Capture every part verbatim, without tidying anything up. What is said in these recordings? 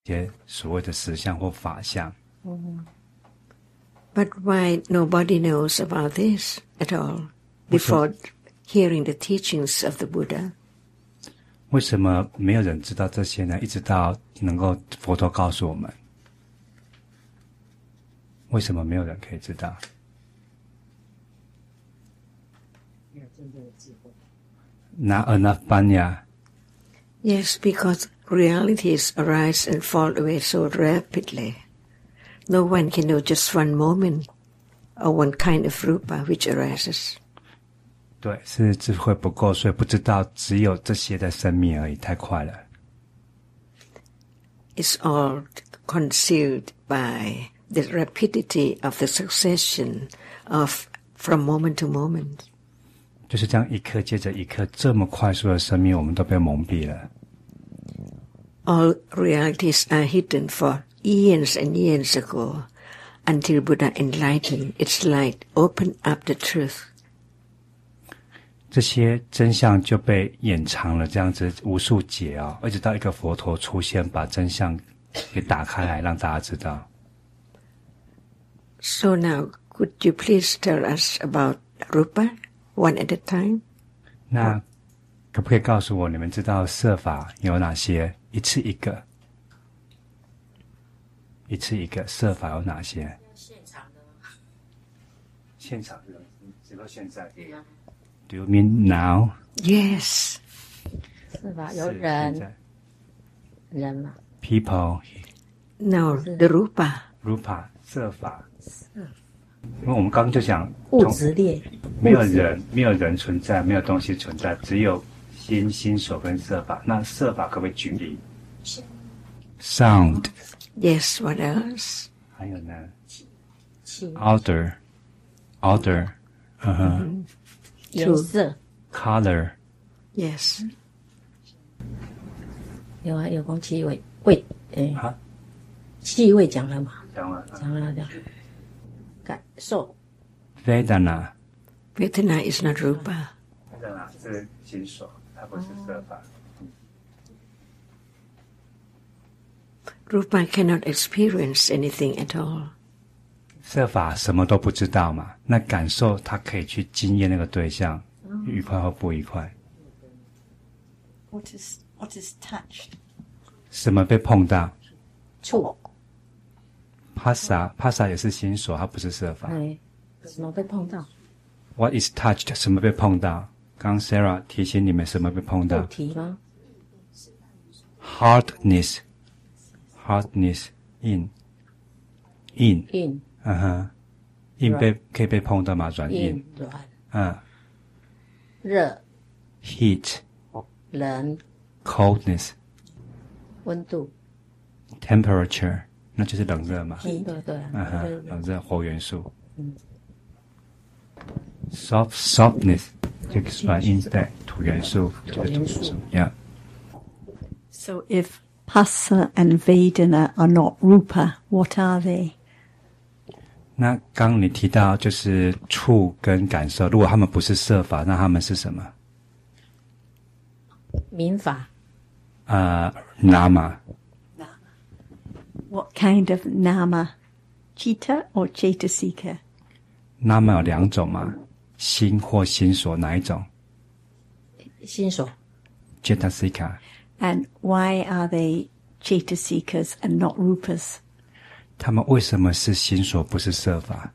些所谓的实相或法相。 嗯 But why nobody knows about this at all before hearing the teachings of the Buddha? 为什么没有人知道这些呢？一直到能够佛陀告诉我们，为什么没有人可以知道？ 没有真正的智慧。 Not enough panya. Yes, because realities arise and fall away so rapidly. No one can know just one moment or one kind of rupa which arises. 对，是智慧不够，所以不知道只有这些的生命而已，太快了。 It's all concealed by the rapidity of the succession of from moment to moment. 就是这样一刻接着一刻，这么快速的生命，我们都被蒙蔽了。 All realities are hidden for eons and eons ago, until Buddha enlightened its light, opened up the truth. 这些真相就被掩藏了，这样子无数劫啊、哦，一直到一个佛陀出现，把真相给打开来，让大家知道。 So now, could you please tell us about Rupa, one at a time? 那可不可以告诉我，你们知道色法有哪些？一次一个，一次一个，色法有哪些？ 现场的吗？ 现场的，只说现在。对啊。Do you mean now? Yes. 是吧？有人，人嘛 ？People. No, the Rupa. Rupa 色法。因为我们刚刚就讲物质列， 没有人，没有人存在，没有东西存在，只有心、心所跟色法。那色法可不可以举例 ？Sound. Yes. What else? 还有呢 ？Order. Order. 嗯哼。 颜色 ，color， yes， 有啊，有空气味味，诶、 欸， 气味讲了嘛？ 讲了， 讲了，讲感受。 Vedana， Vedana is not Rupa. Vedana 是心所，它不是色法。 Rupa cannot experience anything at all. 色法什么都不知道嘛，那感受他可以去经验那个对象，愉快或不愉快。 What is what is touched? 什么被碰到？ 触。 Phassa Phassa 也是心所，它不是色法。 哎，什么被碰到 ？What is touched？ 什么被碰到？刚 Sarah 提醒你们什么被碰到？ 题吗 ？Hardness， hardness in in in。 嗯哼，硬被可以被碰到吗？软硬， 软， 嗯， 热 ，heat， 冷 ，coldness， 温度 ，temperature， 那就是冷热嘛。 对对， 嗯哼，冷热火元素。嗯 ，soft softness 这个软硬带土元素，这个土元素 ，yeah。 So if Phassa and Vedana are not Rupa, what are they? 那刚刚你提到就是触跟感受，如果他们不是色法，那他们是什么？ 民法。 呃 ，nama。 What kind of nama? Chitta or Cetasika? nama 有两种嘛，心或心所，哪一种？ 心所。 Cetasika。 And why are they Cetasikas and not Rupas? 他们为什么是心所不是色法？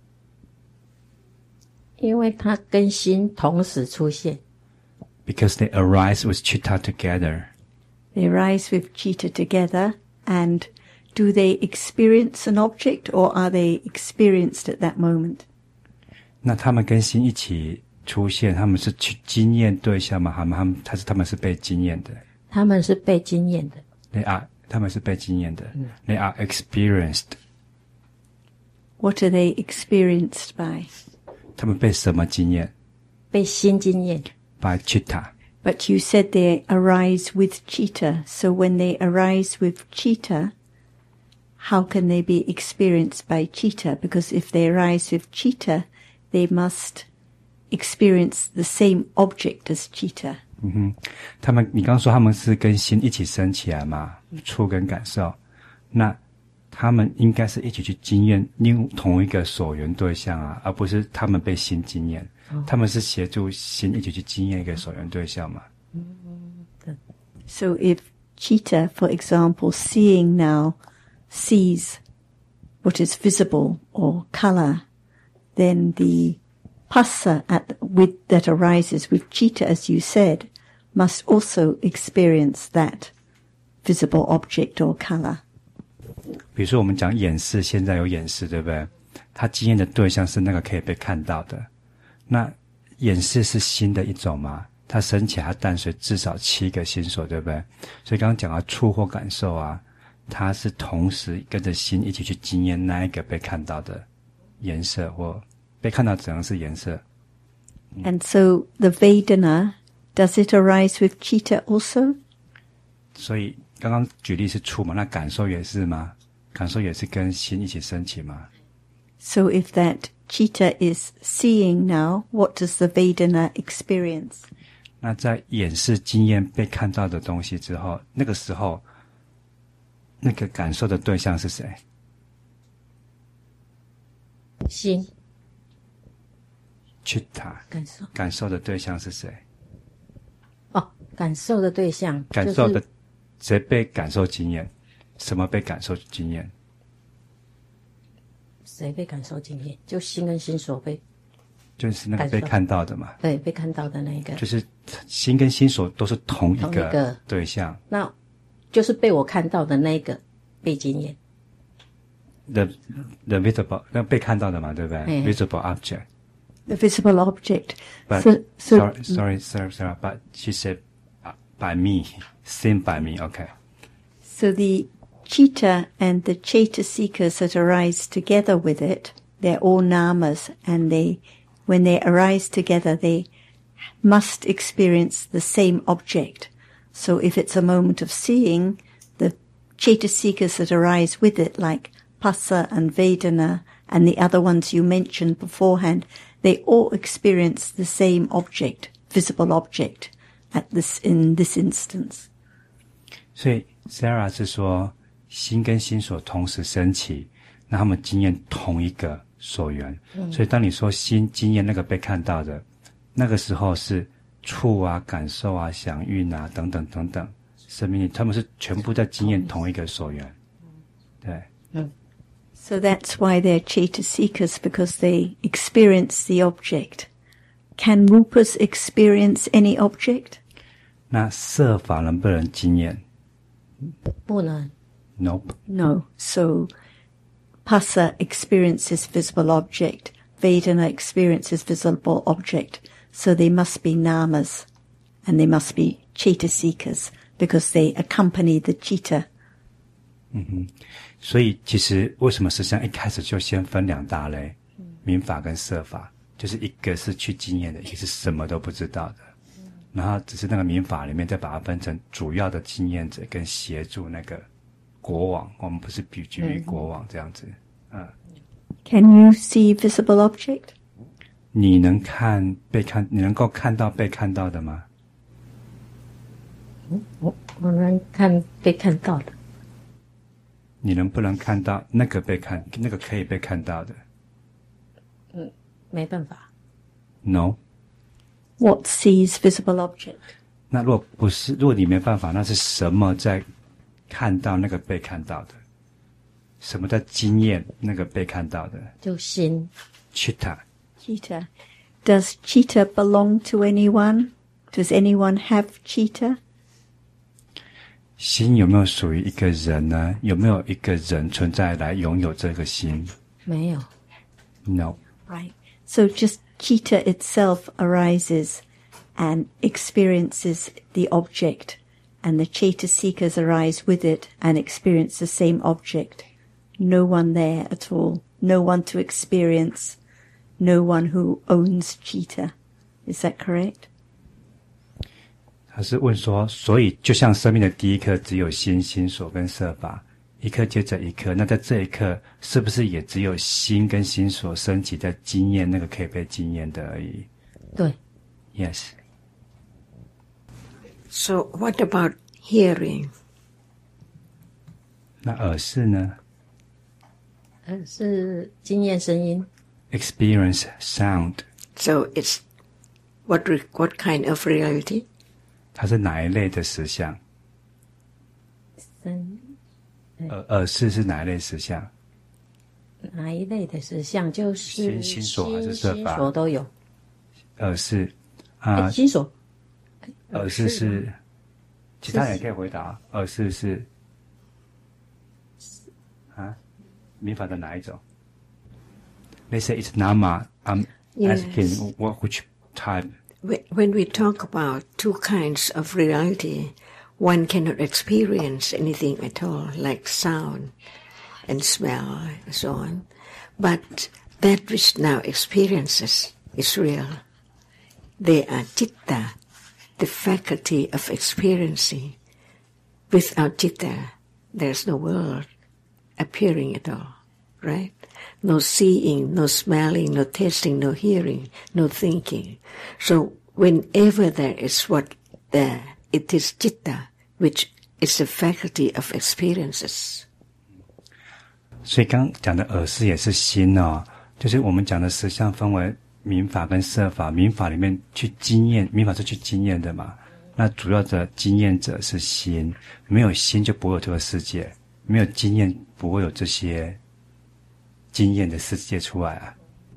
因为它跟心同时出现。 Because they arise with chitta together. They arise with chitta together, and do they experience an object, or are they experienced at that moment? 那他们跟心一起出现，他们是去经验对象吗？他们他们他是他们是被经验的。 他们是被经验的。 They are 他们是被经验的。嗯、They are experienced. What are they experienced by? 他们被什么经验？ 被心经验。 By chitta. But you said they arise with chitta. So when they arise with chitta, how can they be experienced by chitta? Because if they arise with chitta, they must experience the same object as chitta. 嗯哼，他们你刚说他们是跟心一起升起来嘛，触跟感受。 那他们应该是一起去经验另同一个所缘对象啊，而不是他们被心经验。哦、他们是协助心一起去经验一个所缘对象嘛。 So if Chitta, for example, seeing now, sees what is visible or color, then the Phassa at, with, that arises with Chitta, as you said, must also experience that visible object or color. 比如说我们讲眼视，现在有眼视，对不对？它经验的对象是那个可以被看到的。那眼视是心的一种嘛？它升起来，它伴随至少七个心所，对不对？所以刚刚讲到触或感受啊，它是同时跟着心一起去经验那一个被看到的颜色，或被看到只能是颜色。 And so the Vedana, does it arise with Chitta also? 所以刚刚举例是触嘛，那感受也是吗？感受也是跟心一起升起吗？ So if that Chitta is seeing now, what does the Vedana experience? 那在眼视经验被看到的东西之后，那个时候那个感受的对象是谁？ 心。 Chitta。感受。感受的对象是谁？ 哦，感受的对象。 感受的、就是、谁被感受经验？什么被感受经验？ 谁被感受经验？就心跟心所被。 就是那个被看到的嘛。 对，被看到的那个。 就是心跟心所都是同一个对象。 那就是被我看到的那个被经验。 The the visible 那被看到的嘛，对不对 ？Visible object. The visible object. But so, so, sorry, sorry, sorry, sorry. But she said by me, seen by me. Okay. So the Chitta and the Chaitasikas that arise together with it, they're all namas, and they, when they arise together, they must experience the same object. So if it's a moment of seeing, the Chaitasikas that arise with it, like Phassa and Vedana and the other ones you mentioned beforehand, they all experience the same object, visible object, at this, in this instance. 所以 Sarah 是说心跟心所同时升起，那他们经验同一个所缘、嗯、所以当你说心经验那个被看到的，那个时候是触啊、感受啊、想运啊等等等等生命力，他们是全部在经验同一个所缘。对。 嗯。So that's why they're Chaitasikas, because they experience the object. Can Rupas experience any object? 那色法能不能经验？ 不能。 Nope. No. So Phassa experiences visible object. Vedana experiences visible object. So they must be namas, and they must be Chaitasikas, because they accompany the Chitta. 嗯哼，所以其实为什么实际上一开始就先分两大类，民法跟色法，就是一个是去经验的，一个是什么都不知道的，然后只是那个民法里面再把它分成主要的经验者跟协助那个国王，我们不是比举于国王这样子。嗯。 Can you see visible object? 你能看被看，你能够看到被看到的吗？ 我我能看被看到的。 你能不能看到那个被看，那个可以被看到的？ 嗯，没办法。 No. What sees visible object? 那如果不是，如果你没办法，那是什么在看到那个被看到的？什么在经验那个被看到的？ 就心。 Chitta. Chitta. Does Chitta belong to anyone? Does anyone have Chitta? 心有没有属于一个人呢？有没有一个人存在来拥有这个心？ 没有。 No. Right. So just Chitta itself arises and experiences the object, and the Chaitasikas arise with it and experience the same object. No one there at all. No one to experience. No one who owns Chitta. Is that correct? 他是问说，所以就像生命的第一刻只有心、心所跟色法，一刻接着一刻，那在这一刻是不是也只有心跟心所升起在经验那个可以被经验的而已？ 对。 Yes. So what about hearing? 那耳识呢？ 耳是经验声音。 Experience sound. So it's what re, what kind of reality? 它是哪一类的实相？ 声耳耳识是哪一类实相？ 哪一类的实相？就是心心所还是色法？ 心所都有。 耳识啊， 心所。 耳识是，其他人也可以回答。耳识是啊，民法的哪一种？They say it's nama. I'm Yes. asking what which type. When we talk about two kinds of reality, one cannot experience anything at all, like sound and smell and so on. But that which now experiences is real. They are citta, the faculty of experiencing. Without citta, there's no world appearing at all, right? No seeing, no smelling, no tasting, no hearing, no thinking. So whenever there is what there, it is citta, which is the faculty of experiences. 所以刚讲的耳识也是心哦，就是我们讲的实相分为民法跟色法，民法里面去经验，民法是去经验的嘛，那主要的经验者是心，没有心就不会有这个世界，没有经验不会有这些经验的世界出来啊。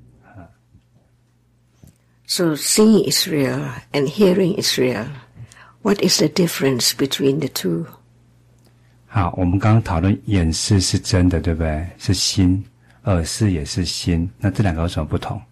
So seeing is real and hearing is real. What is the difference between the two? 好，我们刚刚讨论眼识是真的，对不对？是心，耳识也是心，那这两个有什么不同？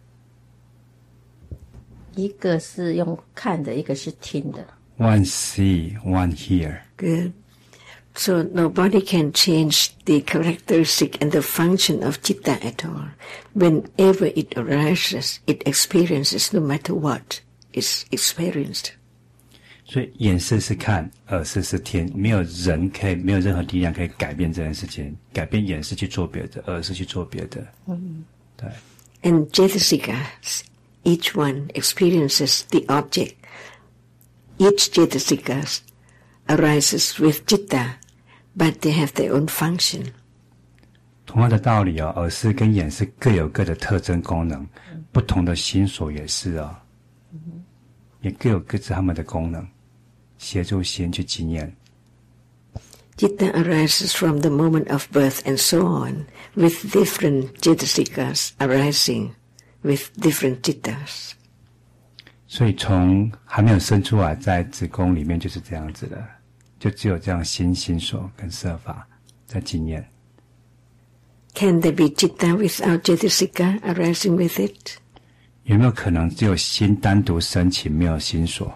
一个是用看的，一个是听的。 One see, one hear. Good. So nobody can change the characteristic and the function of citta at all. Whenever it arises, it experiences no matter what is experienced. 所以眼识是看，耳识是听，没有人可以，没有任何力量可以改变这件事情，改变眼识去做别的，耳识去做别的。嗯，对。 And Jetasikas, each one experiences the object. Each Jetasikas arises with citta, but they have their own function. 同样的道理哦，耳识跟眼识各有各的特征功能，不同的心所也是哦，也各有各自他们的功能，协助心去经验。 Citta arises from the moment of birth and so on, with different Jetasikas arising with different cittas. 所以从还没有生出来，在子宫里面就是这样子的，就只有这样心、心所跟色法在经验。 Can there be citta without Jetasika arising with it? 有没有可能只有心单独升起，没有心所？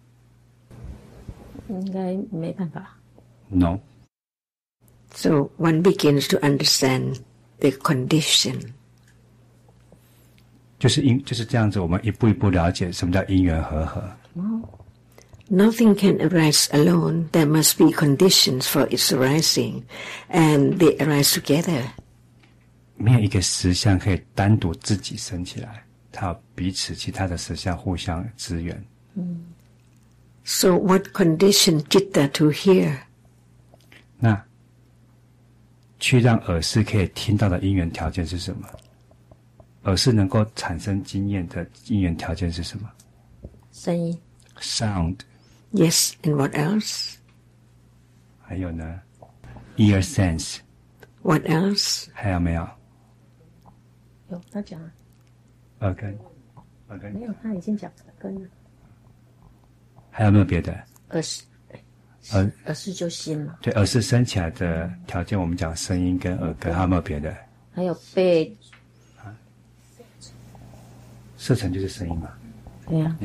应该没办法。 No. So one begins to understand the condition. 就是因就是这样子，我们一步一步了解什么叫因缘和合。 Nothing can arise alone. There must be conditions for its arising, and they arise together. 没有一个实相可以单独自己升起来，它要彼此其他的实相互相支援。 So what condition citta to hear? 那去让耳识可以听到的因缘条件是什么？耳识能够产生经验的因缘条件是什么？ 声音。 Sound. Yes, and what else? 还有呢 ？Ear sense. What else? 还有没有？ 有，他讲了。 耳根。耳根。 没有，他已经讲耳根了。 还有没有别的？ 耳识。 耳耳识就心嘛。 对，耳识升起来的条件，我们讲声音跟耳根，还有没有别的？ 还有被。 色尘就是声音嘛。 对呀。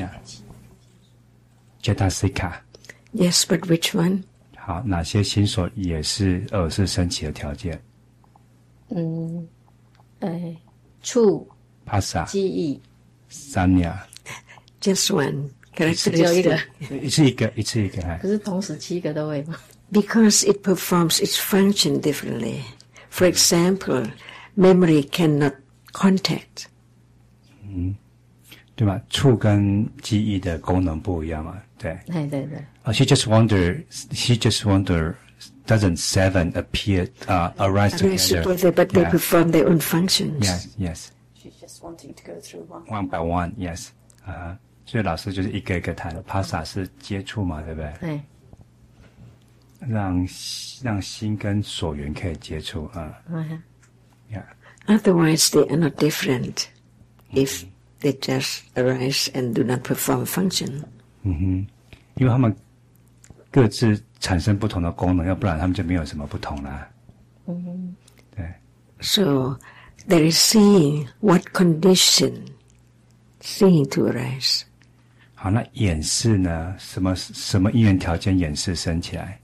Jetasika. Yes, but which one? 好，哪些心所也是耳识升起的条件？ 嗯，哎，触、 Phassa、 记忆、 Sanya。 Just one 只有一个， characteristic. 一次一个，一次一个。 可是同时七个都会吗？ Because it performs its function differently. For example, memory cannot contact. 嗯，对吧？触跟记忆的功能不一样嘛，对。 对对对。 Oh, she just wonder. She just wonder doesn't seven appear uh, arise Arise together. together, but they Yeah. perform their own functions. Yes, yes. She's just wanting to go through one. One by one, yes. 啊、uh, 所以老师就是一个一个谈 ，Pasa 是接触嘛，对不对？ 对。 让让心跟所缘可以接触啊。 嗯。 Yeah. Otherwise, they are not different. If they just arise and do not perform function. 嗯哼，因为他们各自产生不同的功能，要不然他们就没有什么不同啦。 嗯哼。 对。 So there is seeing what condition seeing to arise. 好，那眼视呢？什么什么因缘条件眼视生起来？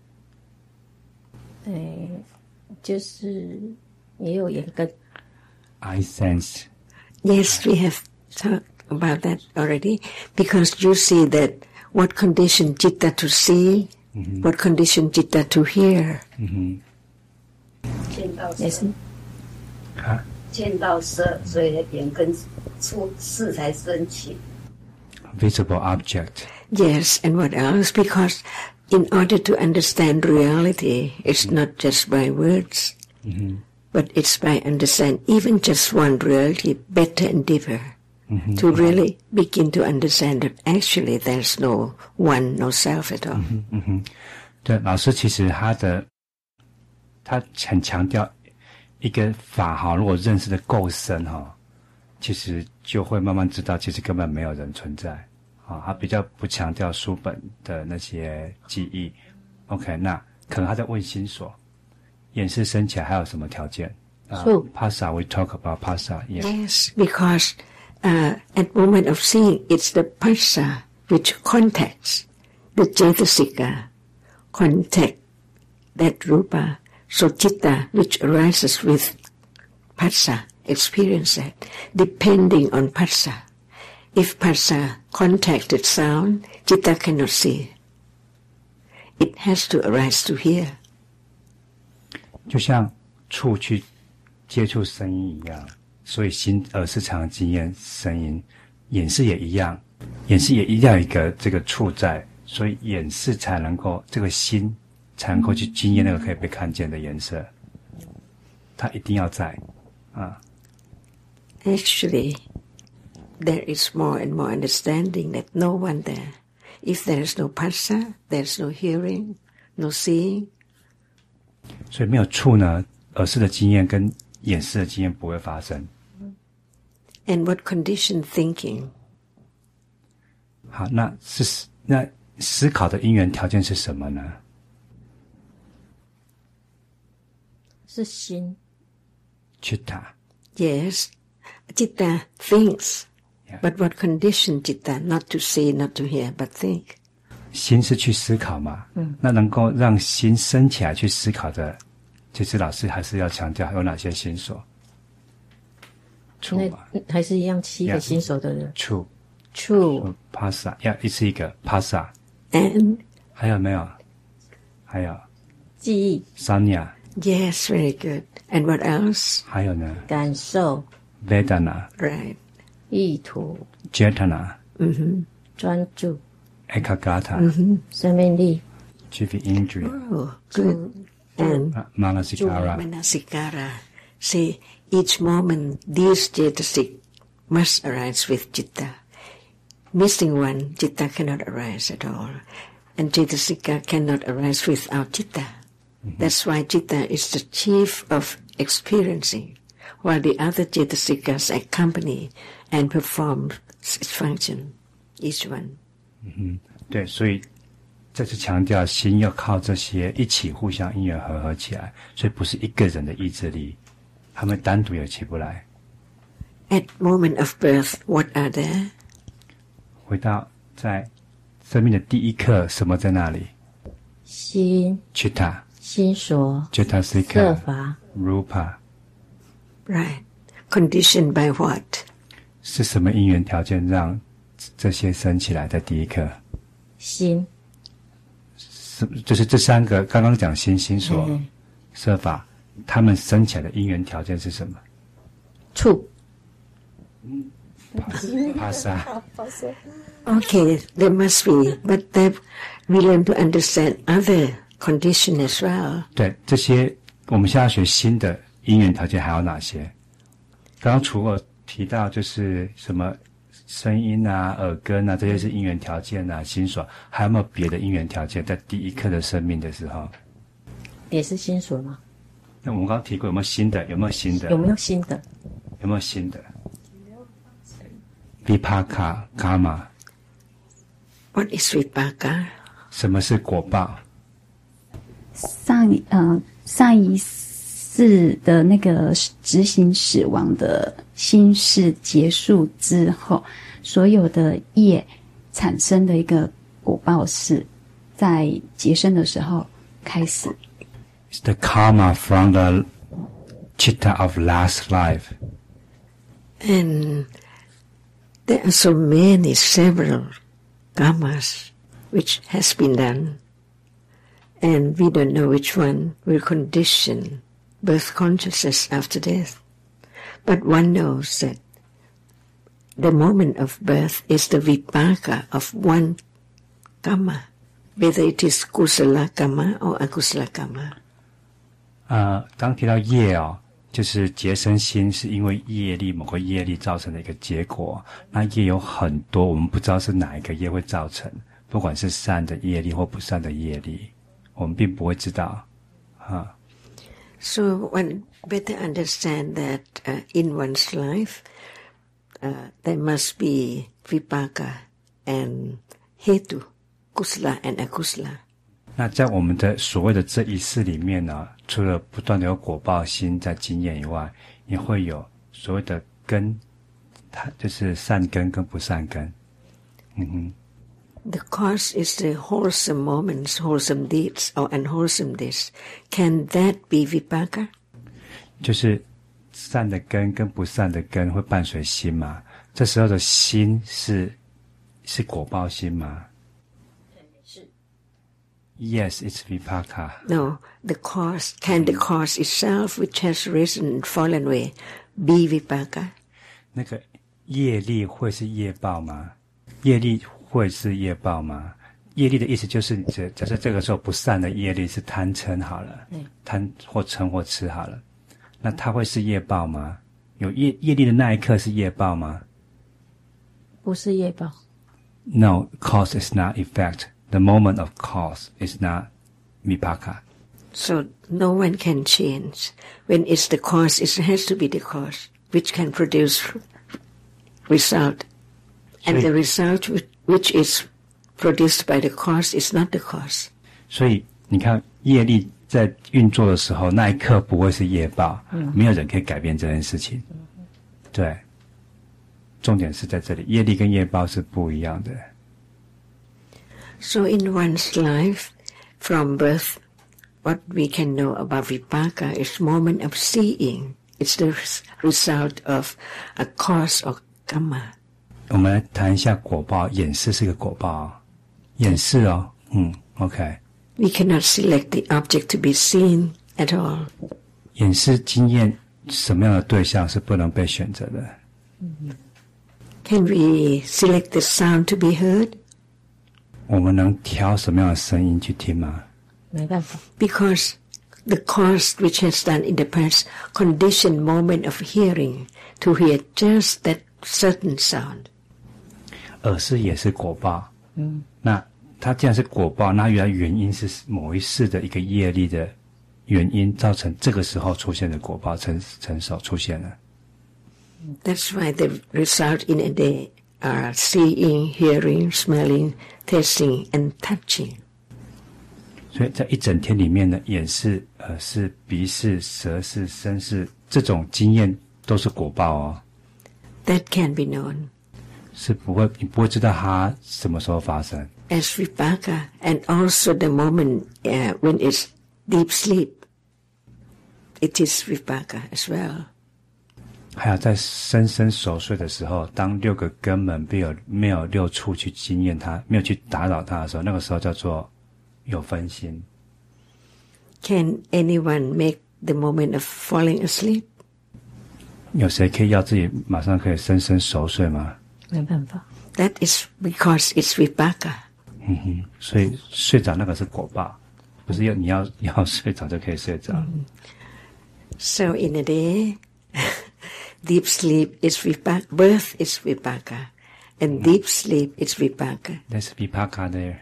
哎，就是也有眼根。 I sense. Yes, we have talked about that already. Because you see that what condition citta to see, mm-hmm. what condition citta to hear. 嗯哼。 见到也是。 啊。 见到色，所以眼根触视才升起。 Visible object. Yes, and what else? Because in order to understand reality, it's mm-hmm. not just by words, mm-hmm. but it's by understand even just one reality better and deeper. Mm-hmm. To really begin to understand that actually there's no one, no self at all. 嗯嗯哼，对，老师其实他的他很强调一个法哈，如果认识的够深哈，其实就会慢慢知道，其实根本没有人存在啊。他比较不强调书本的那些记忆。OK， 那可能他在问心所，眼视升起来还有什么条件？啊 ，Pasa we talk about Pasa. Yeah. Yes, because uh, at moment of seeing, it's the Pasa which contacts the Cetasika, contact that Rupa. So citta, which arises with Pasa, experience that, depending on Pasa. If Pasa contacted sound, citta cannot see. It has to arise to hear. 就像触去接触声音一样，所以心耳是常经验声音，眼视也一样，眼视也一定要有一个这个触在，所以眼视才能够这个心才能够去经验那个可以被看见的颜色，它一定要在啊。 Actually, there is more and more understanding that no one there. If there is no Pasa, there is no hearing, no seeing. 所以没有触呢，耳视的经验跟眼视的经验不会发生。 And what condition thinking? 好，那是那思考的因缘条件是什么呢？ 是心。 Citta. Yes, citta thinks. Yeah. But what condition citta? Not to see, not to hear, but think. 心是去思考嘛，嗯，那能够让心升起来去思考的，其实老师还是要强调有哪些心所。触嘛， 还是一样七个心所的人。 触， 触 ，Pasa， 要一次一个 Pasa。 And 还有没有？还有记忆 ，Sanya。Yes, very good. And what else? 还有呢？ 感受 ，Vedana。 Right. 意图 ，Jetana。 嗯哼。 专注 ，Ekagata。 嗯哼。 生命力 ，Jivi Indriya。 Oh, good. And Manasikara. Manasikara. See, each moment these cetasik must arise with citta. Missing one, citta cannot arise at all. And cetasika cannot arise without citta. Mm-hmm. That's why citta is the chief of experiencing, while the other cetasikas accompany and perform its function, each one. 嗯哼，对，所以再次强调，心要靠这些一起互相因缘合合起来，所以不是一个人的意志力，他们单独也起不来。 At moment of birth, what are there? 回到在生命的第一刻，什么在那里？ 心 Citta 心所 Cetasika 色法 Rupa Right. Conditioned by what? 是什么因缘条件让这些升起来？在第一刻， 心是就是这三个刚刚讲心心所、 嗯、 色法，他们升起来的因缘条件是什么？ 触。 Pasa. Okay, there must be, but then we learn to understand other condition as well. 对，这些我们现在要学新的因缘条件还有哪些？刚刚除了提到就是什么声音啊、耳根啊，这些是因缘条件啊、心所，还有没有别的因缘条件？在第一刻的生命的时候， 也是心所吗？ 那我们刚刚提过，有没有新的？有没有新的？ 有没有新的？ 有没有新的 ？Vipaka karma。 What is vipaka? 什么是果报？ 上呃上一世的那个执行死亡的心事结束之后，所有的业产生的一个果报是在结生的时候开始。 It's the karma from the chitta of last life. And there are so many, several karmas which has been done. And we don't know which one will condition birth consciousness after death. But one knows that the moment of birth is the vipaka of one karma, whether it is kusala karma or akusala karma. 呃，刚提到业哦，就是结生心是因为业力某个业力造成的一个结果。那业有很多，我们不知道是哪一个业会造成，不管是善的业力或不善的业力，我们并不会知道啊。 So one better understand that uh, in one's life uh, there must be vipaka and hetu, kusala and akusala. 那在我们的所谓的这一世里面呢，除了不断的有果报心在经验以外，也会有所谓的根，它就是善根跟不善根。嗯哼。 The cause is the wholesome moments, wholesome deeds or unwholesome deeds. Can that be vipaka? 就是善的根跟不善的根会伴随心嘛？这时候的心是是果报心吗？ 是。 Yes, it's vipaka. No, the cause, can the cause itself which has risen and fallen away be vipaka? 那个业力会是业报吗？业力会是业报吗？业力的意思就是，假假设这个时候不善的业力是贪嗔好了， 嗯、 贪或嗔或痴好了，那它会是业报吗？有业业力的那一刻是业报吗？ 不是业报。 No, cause is not effect. The moment of cause is not vipaka. So no one can change. When it's the cause, it has to be the cause which can produce result. And the result which, which is produced by the cause is not the cause. 所以你看，业力在运作的时候，那一刻不会是业报，嗯、没有人可以改变这件事情。对，重点是在这里，业力跟业报是不一样的。 So in one's life, from birth, what we can know about vipaka is moment of seeing. It's the result of a cause or karma. 我们来谈一下果报，眼视是个果报，眼视哦，嗯 ，OK。 We cannot select the object to be seen at all. 眼视经验什么样的对象是不能被选择的？ Can we select the sound to be heard? 我们能挑什么样的声音去听吗？ 没办法。 Because the cause which has done in the past conditioned moment of hearing to hear just that certain sound. 耳视也是果报，嗯，那它既然是果报，那原来原因是某一世的一个业力的原因，造成这个时候出现的果报成成熟出现了。 That's why the result in a day are seeing, hearing, smelling, tasting, and touching. 所以在一整天里面呢，眼视、耳视、鼻视、舌视、身视这种经验都是果报哦。 That can be known. 是不会，你不会知道它什么时候发生。 As vipaka, and also the moment uh, when it's deep sleep, it is vipaka as well. 还有在深深熟睡的时候，当六个根门没有没有六处去经验它，没有去打扰它的时候，那个时候叫做有分心。 Can anyone make the moment of falling asleep? 有谁可以要自己马上可以深深熟睡吗？ 没办法。 That is because it's vipaka. 嗯哼，所以睡着那个是果报。 不是要你要要睡着就可以睡着。 Mm. So in a day, deep sleep is vipaka, birth is vipaka, and deep sleep is vipaka. There's vipaka there.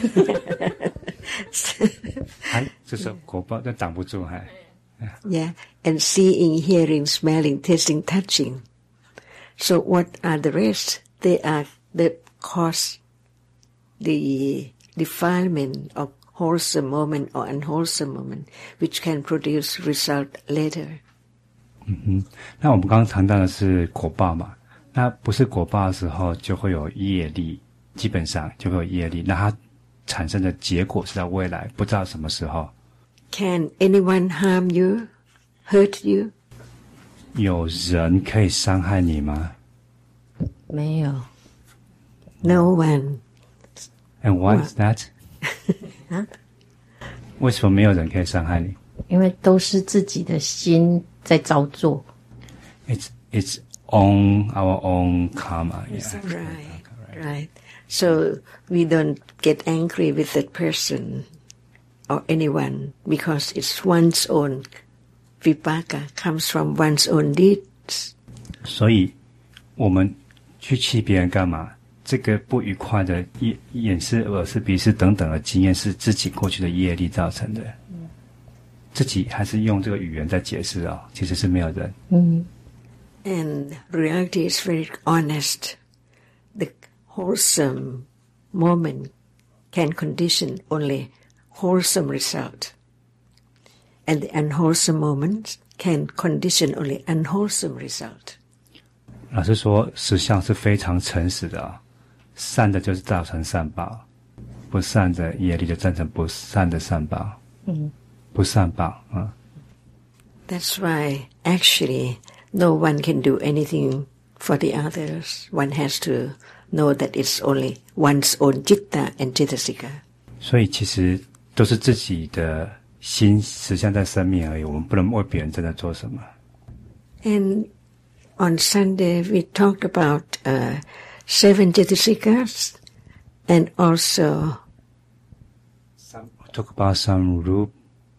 还这是果报，但挡不住还。 Yeah, and seeing, hearing, smelling, tasting, touching. So what are the rest? They are the cause, the defilement of wholesome moment or unwholesome moment, which can produce result later. 嗯哼，那我们刚刚谈到的是果报嘛，那不是果报的时候就会有业力，基本上就会有业力，那它产生的结果是在未来，不知道什么时候。 Can anyone harm you, hurt you? 有人可以伤害你吗？ 没有。 No one. And why is that? 啊？ 为什么没有人可以伤害你？ 因为都是自己的心在造作。 It's it's on our own karma. Yes, Yeah. right, right, right. So we don't get angry with that person or anyone because it's one's own vipaka comes from one's own deeds. 所以我们去气别人干嘛？这个不愉快的眼眼视、耳视、鼻视等等的经验是自己过去的业力造成的。嗯，自己还是用这个语言在解释哦，其实是没有人。 嗯。 And reality is very honest. The wholesome moment can condition only wholesome result. And the unwholesome moment can condition only unwholesome result. 老实说，实相是非常诚实的啊、哦。善的就是造成善报，不善的业力就造成不善的善报。嗯，不善报啊。 That's why actually no one can do anything for the others. One has to know that it's only one's own citta and cittasika. 所以其实都是自己的心实相在生命而已，我们不能为别人真的做什么。 And on Sunday we talked about uh, seven cittasikas and also some, talk about some root,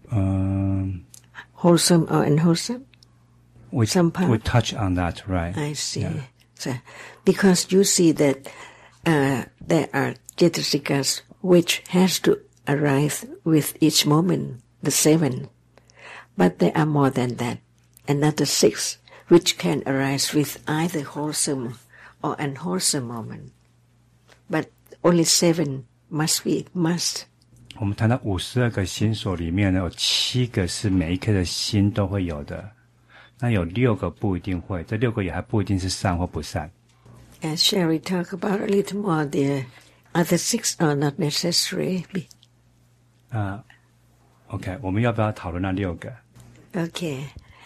um, wholesome or unwholesome. We, some part. we touch on that, right? I see. Yeah. So, because you see that uh, there are cittasikas which has to arise with each moment, the seven. But there are more than that, another six, which can arise with either wholesome or unwholesome moment. But only seven must be must. 我们谈到五十二个心所里面呢，有七个是每一颗的心都会有的，那有六个不一定会，这六个也还不一定是善或不善。 And shall we talk about a little more? The other six are not necessary. 啊、uh, ，OK， 我们要不要讨论那六个 ？OK，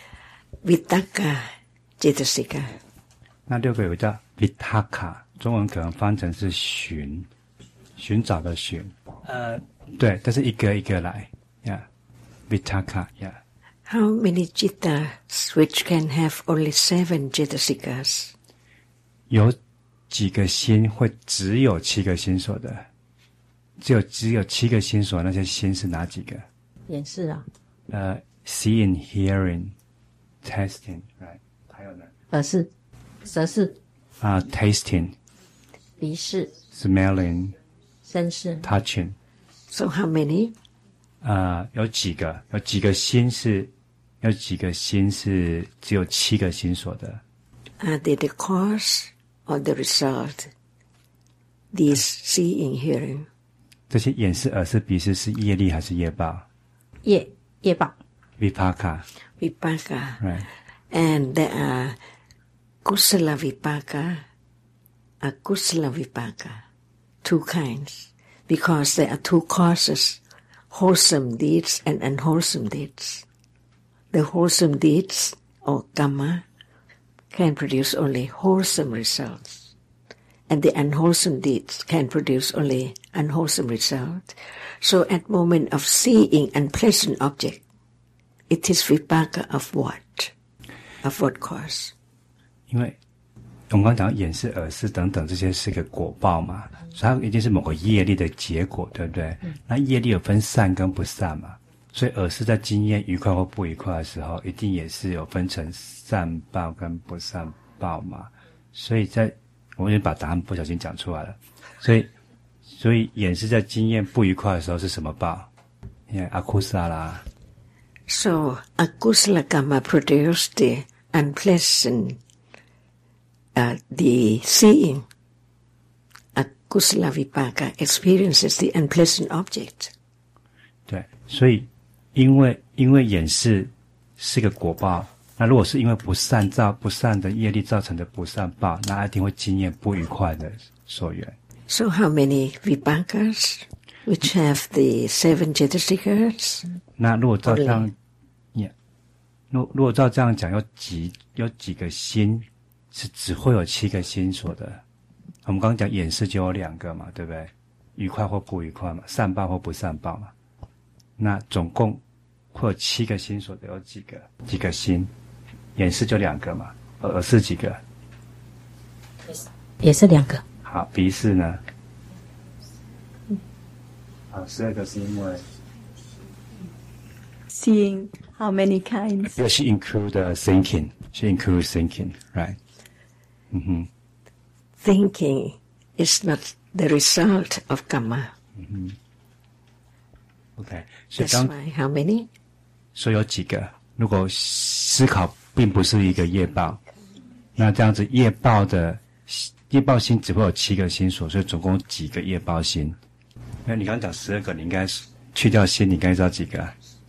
Vitakka Citasika。 那六个有个叫 Vitakka， 中文可能翻成是寻，寻找的寻。呃，对，但是一个一个来 ，Yeah，Vitakka， Yeah。 How many cittas which can have only seven citasikas? 有几个心会只有七个心所的？只有只有七个心所，那些心是哪几个？ 眼视啊。 呃、uh, ，seeing, hearing, tasting, right？ 还有呢？ 耳视、舌视。 啊、uh, ，tasting。 鼻视。 smelling。 身视。 touching。 So how many？ 啊、uh, ，有几个？有几个心是？有几个心是只有七个心所的 ？Are they the cause or the result? These seeing, hearing. 这些眼视、耳视、鼻视是业力还是业报？ 业业报。 Vipaka. Vipaka. Right. And there are kusala vipaka, akusala vipaka, two kinds, because there are two causes, wholesome deeds and unwholesome deeds. The wholesome deeds, or kamma, can produce only wholesome results, and the unwholesome deeds can produce only unwholesome results. So at moment of seeing unpleasant object, it is vipaka of what? Of what cause? 因为我们刚刚讲眼视、耳视等等这些是个果报嘛，所以它一定是某个业力的结果，对不对？嗯、那业力有分善跟不善嘛，所以耳视在经验愉快或不愉快的时候，一定也是有分成善报跟不善报嘛。所以在我已经把答案不小心讲出来了，所以所以眼视在经验不愉快的时候是什么报？因为阿库萨啦。 So akusala karma produced the unpleasant, uh, the seeing. Akusala vipaka experiences the unpleasant object. 对，所以因为因为眼视是个果报，那如果是因为不善造不善的业力造成的不善报，那一定会经验不愉快的所缘。 So how many vipakas which have the seven jetasikas? 那如果照这样，也、yeah, 如如果照这样讲，有几有几个心是只会有七个心所的。我们刚刚讲眼视就有两个嘛，对不对？愉快或不愉快嘛，善报或不善报嘛。那总共会有七个心所的有几个？几个心？眼视就两个嘛，耳视几个？ 也是两个。 好，鼻视呢？好，十二个是因为 seeing how many kinds? Because she include uh, thinking. She includes thinking, right? Mm-hmm. Thinking is not the result of karma. Mm-hmm. Okay. That's why how many? 所以有几个？如果思考并不是一个业报，那这样子业报的业报心只会有七个心所，所以总共几个业报心？那你刚刚讲十二个，你应该去掉心，你应该知道几个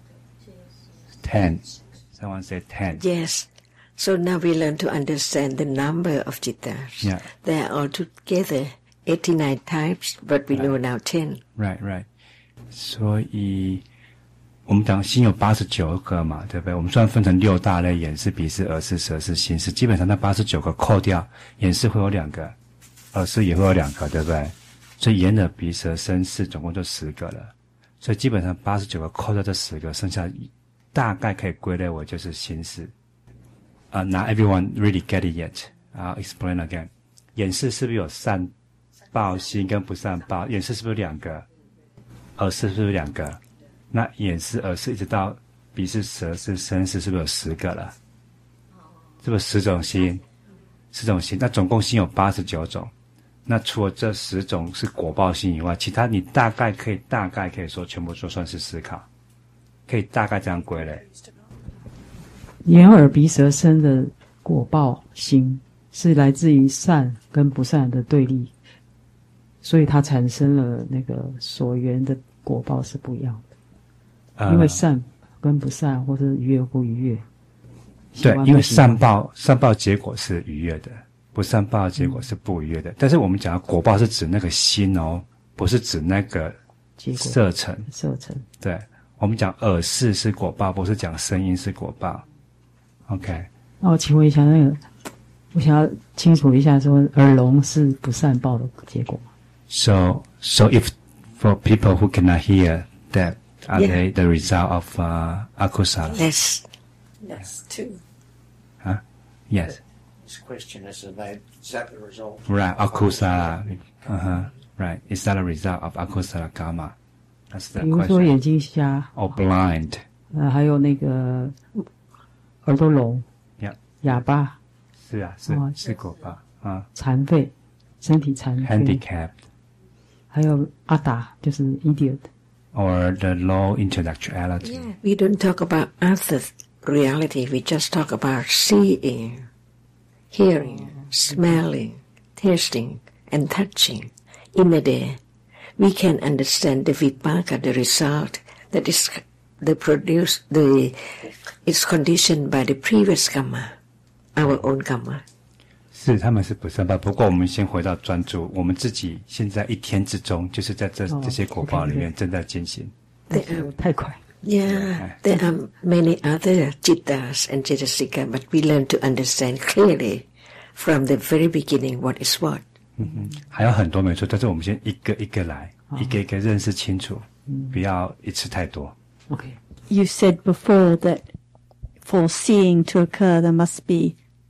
？Ten. Someone said ten. Yes. So now we learn to understand the number of jittas. Yeah. They are all together eighty-nine types, but we right. know now ten. Right, right. 所以我们讲心有八十九个嘛，对不对？我们虽然分成六大类，眼视、鼻视、耳视、舌视、心视，基本上那八十九个扣掉，眼视会有两个，耳视也会有两个，对不对？所以眼、耳、鼻、舌、身、视总共就十个了。所以基本上八十九个扣掉这十个，剩下大概可以归类为就是心视。Uh, not everyone really get it yet. I'll explain again. 眼视是不是有善报心跟不善报？眼视是不是两个？耳视是不是两个？那眼视、耳视一直到鼻视、舌视、身视，是不是有十个了？是不是十种心？十种心，那总共心有八十九种。那除了这十种是果报心以外，其他你大概可以大概可以说全部都算是思考，可以大概这样归类。 眼耳鼻舌身的果报心是来自于善跟不善的对立，所以它产生了那个所缘的果报是不一样的。呃、因为善跟不善，或是愉悦不愉悦。 对，因为善报善报结果是愉悦的，不善报的结果是不愉悦的。嗯、但是我们讲的果报是指那个心哦，不是指那个色尘。 色尘。 对，我们讲耳视是果报，不是讲声音是果报。OK， 那我请问一下，那个我想要清楚一下，说耳聋是不善报的结果吗 ？So, so if for people who cannot hear, that are yeah. they the result of uh, akusala? Less, less too. Huh? Yes. This question is about is that the result? Right, akusala. Uh huh. Right, is that a result of akusala karma? That's the question. 比如说眼睛瞎 or blind. 呃，还有那个。耳朵聋，哑巴， 是啊，是哦、 是果报啊， 残废，身体残废 ，handicapped， 还有阿达，就是 idiot，or the low intellectuality. Yeah, we don't talk about other reality. We just talk about seeing, hearing, smelling, tasting, and touching. In a day, we can understand the vipaka, the result that is the produce the. It's conditioned by the previous karma, our own karma. 是，他们是不善报。不过我们先回到专注，我们自己现在一天之中，就是在这、哦、这些果报里面正在进行。 太快。 Yeah, there are many other jittas and cetasika, but we learn to understand clearly from the very beginning what is what. 嗯嗯，还有很多没错，但是我们先一个一个来，哦、一个一个认识清楚，嗯、不要一次太多。 Okay. You said before that for seeing to occur, there must be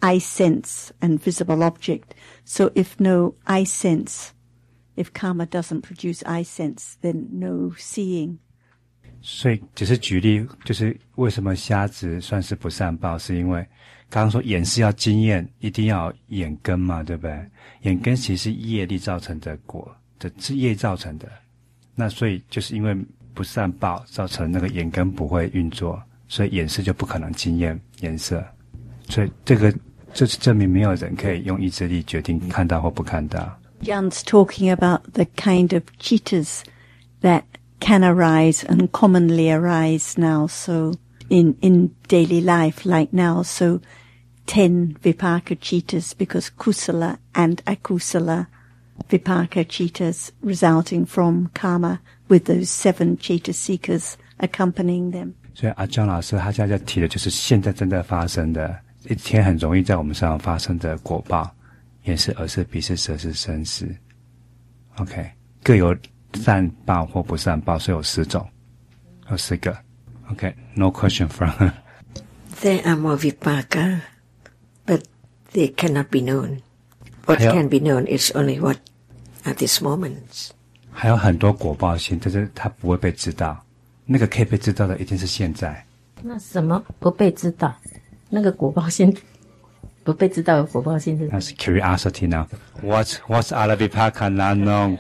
eye sense and visible object. So if no eye sense, if karma doesn't produce eye sense, then no seeing. 所以只是举例，就是为什么瞎子算是不善报，是因为刚刚说眼识要经验，一定要有眼根嘛，对不对？眼根其实是业力造成的果，的是业造成的。那所以就是因为不善报，造成那个眼根不会运作，所以眼识就不可能经验颜色。所以这个就是证明没有人可以用意志力决定看到或不看到。 Jan's talking about the kind of cheetahs that can arise and commonly arise now. So in, in daily life, like now, so ten vipaka cheetahs, because kusala and akusala vipaka cheetahs resulting from karma with those seven cheetah seekers accompanying them. 所以阿江老师他现在提的就是现在正在发生的，一天很容易在我们身上发生的果报，眼识、耳识、鼻识、舌识、身识。OK， 各有善报或不善报，所以有十种，有十个。OK，no question from her. There are more vipaka, but they cannot be known. What can be known is only what at this moment. 还有很多果报性，但是它不会被知道。那个可以被知道的，一定是现在。 那什么不被知道？那个果报性不被知道的果报性是？ 那是 curiosity now. What what's other vipaka not known?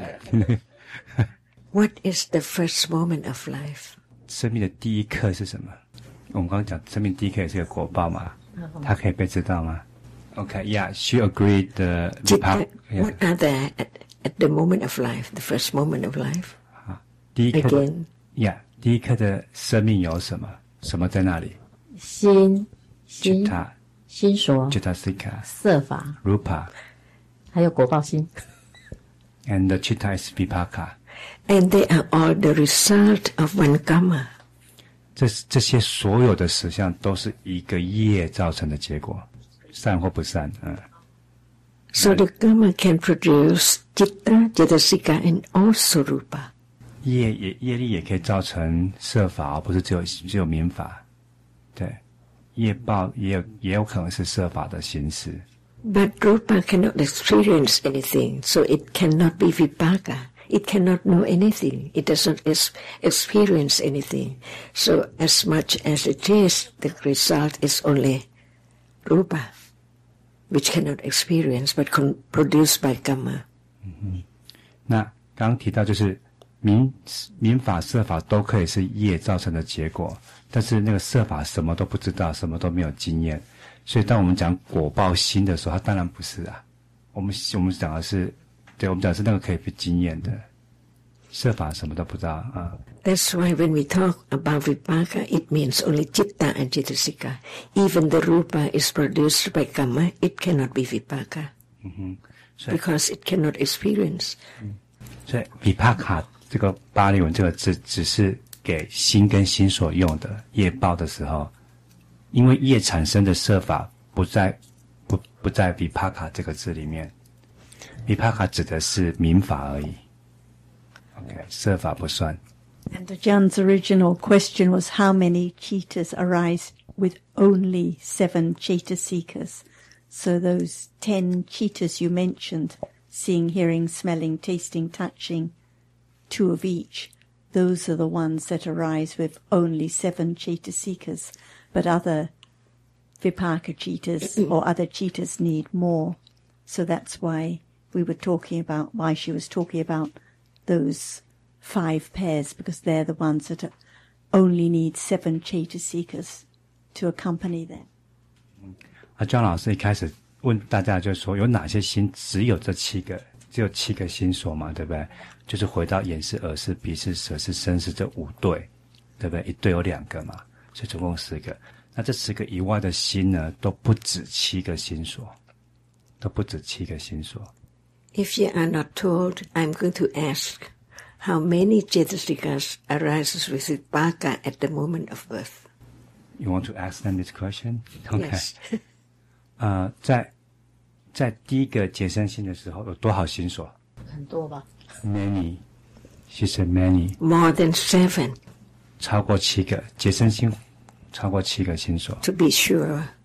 What is the first moment of life? 生命的第一刻是什么？我们刚刚讲生命第一刻也是个果报嘛，它可以被知道吗 ？Okay, yeah, she agreed. The vipaka. What are there at, at the moment of life? The first moment of life. 啊，第一刻 Again. Yeah, 第一刻的生命有什么？什么在那里？ 心、心、 Chitta, 心所、 Chittasika, 色法， Rupa, 还有果报心。 and the Chitta is vipaka. And they are all the result of one karma. 这这些所有的实相都是一个业造成的结果，善或不善。嗯。 So the karma can produce chitta, chittasika, and also rupa. 业也业力也可以造成色法，而不是只有只有民法。对，业报也有也有可能是色法的形式。 But rupa cannot experience anything, so it cannot be vipaka. It cannot know anything. It doesn't ex- experience anything. So as much as it is, the result is only rupa, which cannot experience but con- produced by karma. 嗯哼，那刚刚提到就是民民法、色法都可以是业造成的结果，但是那个色法什么都不知道，什么都没有经验，所以当我们讲果报心的时候，它当然不是啊。我们我们讲的是。对，我们讲的是那个可以被经验的，色法什么都不知道啊。 That's why when we talk about vipaka, it means only chitta and chittasika. Even the rupa is produced by karma, it cannot be vipaka. 嗯哼， because it cannot experience. 嗯，所以 vipaka 这个巴利文这个字只是给心跟心所用的业报的时候，因为业产生的色法不在不不在 vipaka 这个字里面。vipaka 指的是民法而已 ，OK， 色法不算。 And Jan's original question was how many cheetahs arise with only seven cheetah seekers. So those ten cheetahs you mentioned, seeing, hearing, smelling, tasting, touching, two of each, those are the ones that arise with only seven cheetah seekers. But other vipaka cheetahs or other cheetahs need more. So that's why we were talking about, why she was talking about those five pairs, because they're the ones that are, only need seven cheetah seekers to accompany them. 啊，庄老师一开始问大家就是说，有哪些心只有这七个，只有七个心所嘛，对不对？就是回到眼识、耳识、鼻识、舌识、身识这五对，对不对？一对有两个嘛，所以总共十个。那这十个以外的心呢，都不止七个心所，都不止七个心所。 If you are not told, I'm going to ask how many Cetasikas arises with vipaka at the moment of birth. You want to ask them this question? Okay. Yes. 呃，在在第一个结生心的时候有多少心所？ 很多吧。 Many. She said many. More than seven. 超过七个结生心，超过七个心所。 To be sure.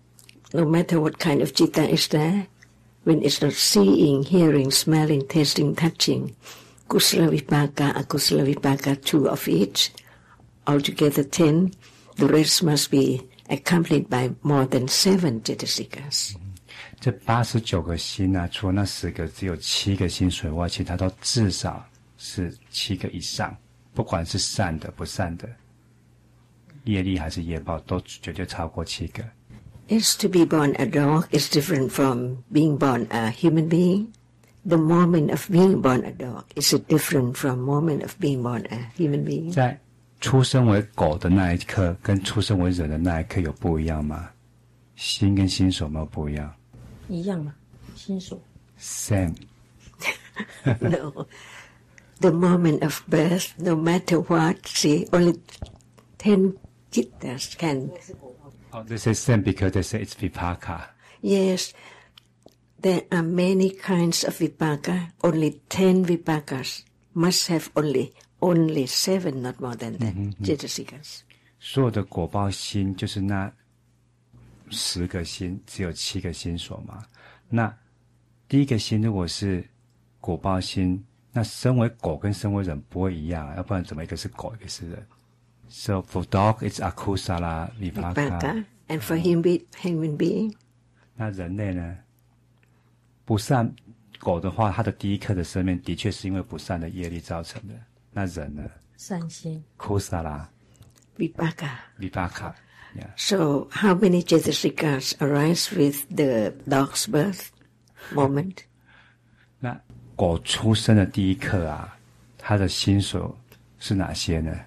no matter what kind of citta is there, when it's not seeing, hearing, smelling, tasting, touching, kusala vipaka, akusala vipaka, two of each, altogether ten, the rest must be accompanied by more than seven citasikas. 这八十九个心啊，除了那十个只有七个心水外，其他都至少是七个以上，不管是善的不善的，业力还是业报，都绝对超过七个。 Is to be born a dog is different from being born a human being. The moment of being born a dog is it different from moment of being born a human being. 在出生为狗的那一刻，跟出生为人的那一刻有不一样吗？心跟心所有没有不一样？ 一样嘛，心所。 Same. No. The moment of birth, no matter what, see, only ten chittas can. Oh, they say same because they say it's vipaka. Yes, there are many kinds of vipaka. Only ten vipakas must have only only seven, not more than that, mm-hmm. citasikas. 所有的果报心就是那十个心，只有七个心所嘛。那第一个心如果是果报心，那身为狗跟身为人不会一样，要不然怎么一个是狗，一个是人？ So for dog, it's akusala vipaka. And for human human being? 那人类呢？不善狗的话，它的第一颗的生命的确是因为不善的业力造成的。那人呢？ 善心。 kusala. Vipaka. Vipaka. Yeah. So how many citasikas arise with the dog's birth moment? 那狗出生的第一刻啊，它的心所是哪些呢？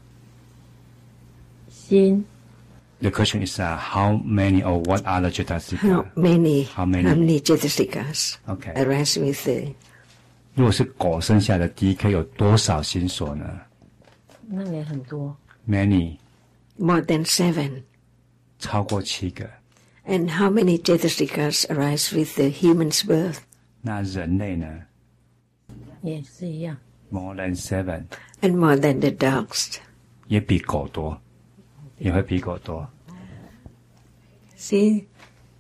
心。 The question is uh, how many or what are the cetasika? How many? How many? How many citasikas Okay. arise with the? 如果是狗生下的第一颗有多少心所呢？ 那也很多。 Many. More than seven. 超过七个。 And how many citasikas arise with the human's birth? 那人类呢？ 也是一样。 More than seven. And more than the dogs. 也比狗多，也会比狗多。 See,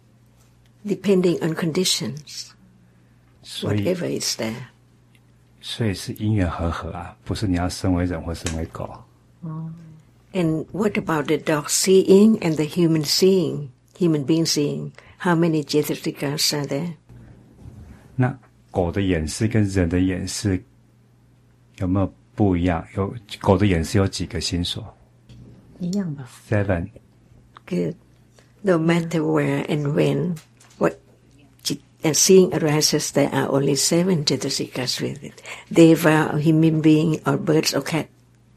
depending on conditions, 所以 whatever is there. 所以是因缘和合啊，不是你要身为人或身为狗。 Oh. And what about the dog seeing and the human seeing, human being seeing? How many citasikas are there? 那狗的眼视跟人的眼视有没有不一样？有狗的眼视有几个心所？ 一样吧。 Seven. Good. No matter where and when, what and seeing arises, there are only seven citasikas with it. Deva, or human being, or birds, or cat.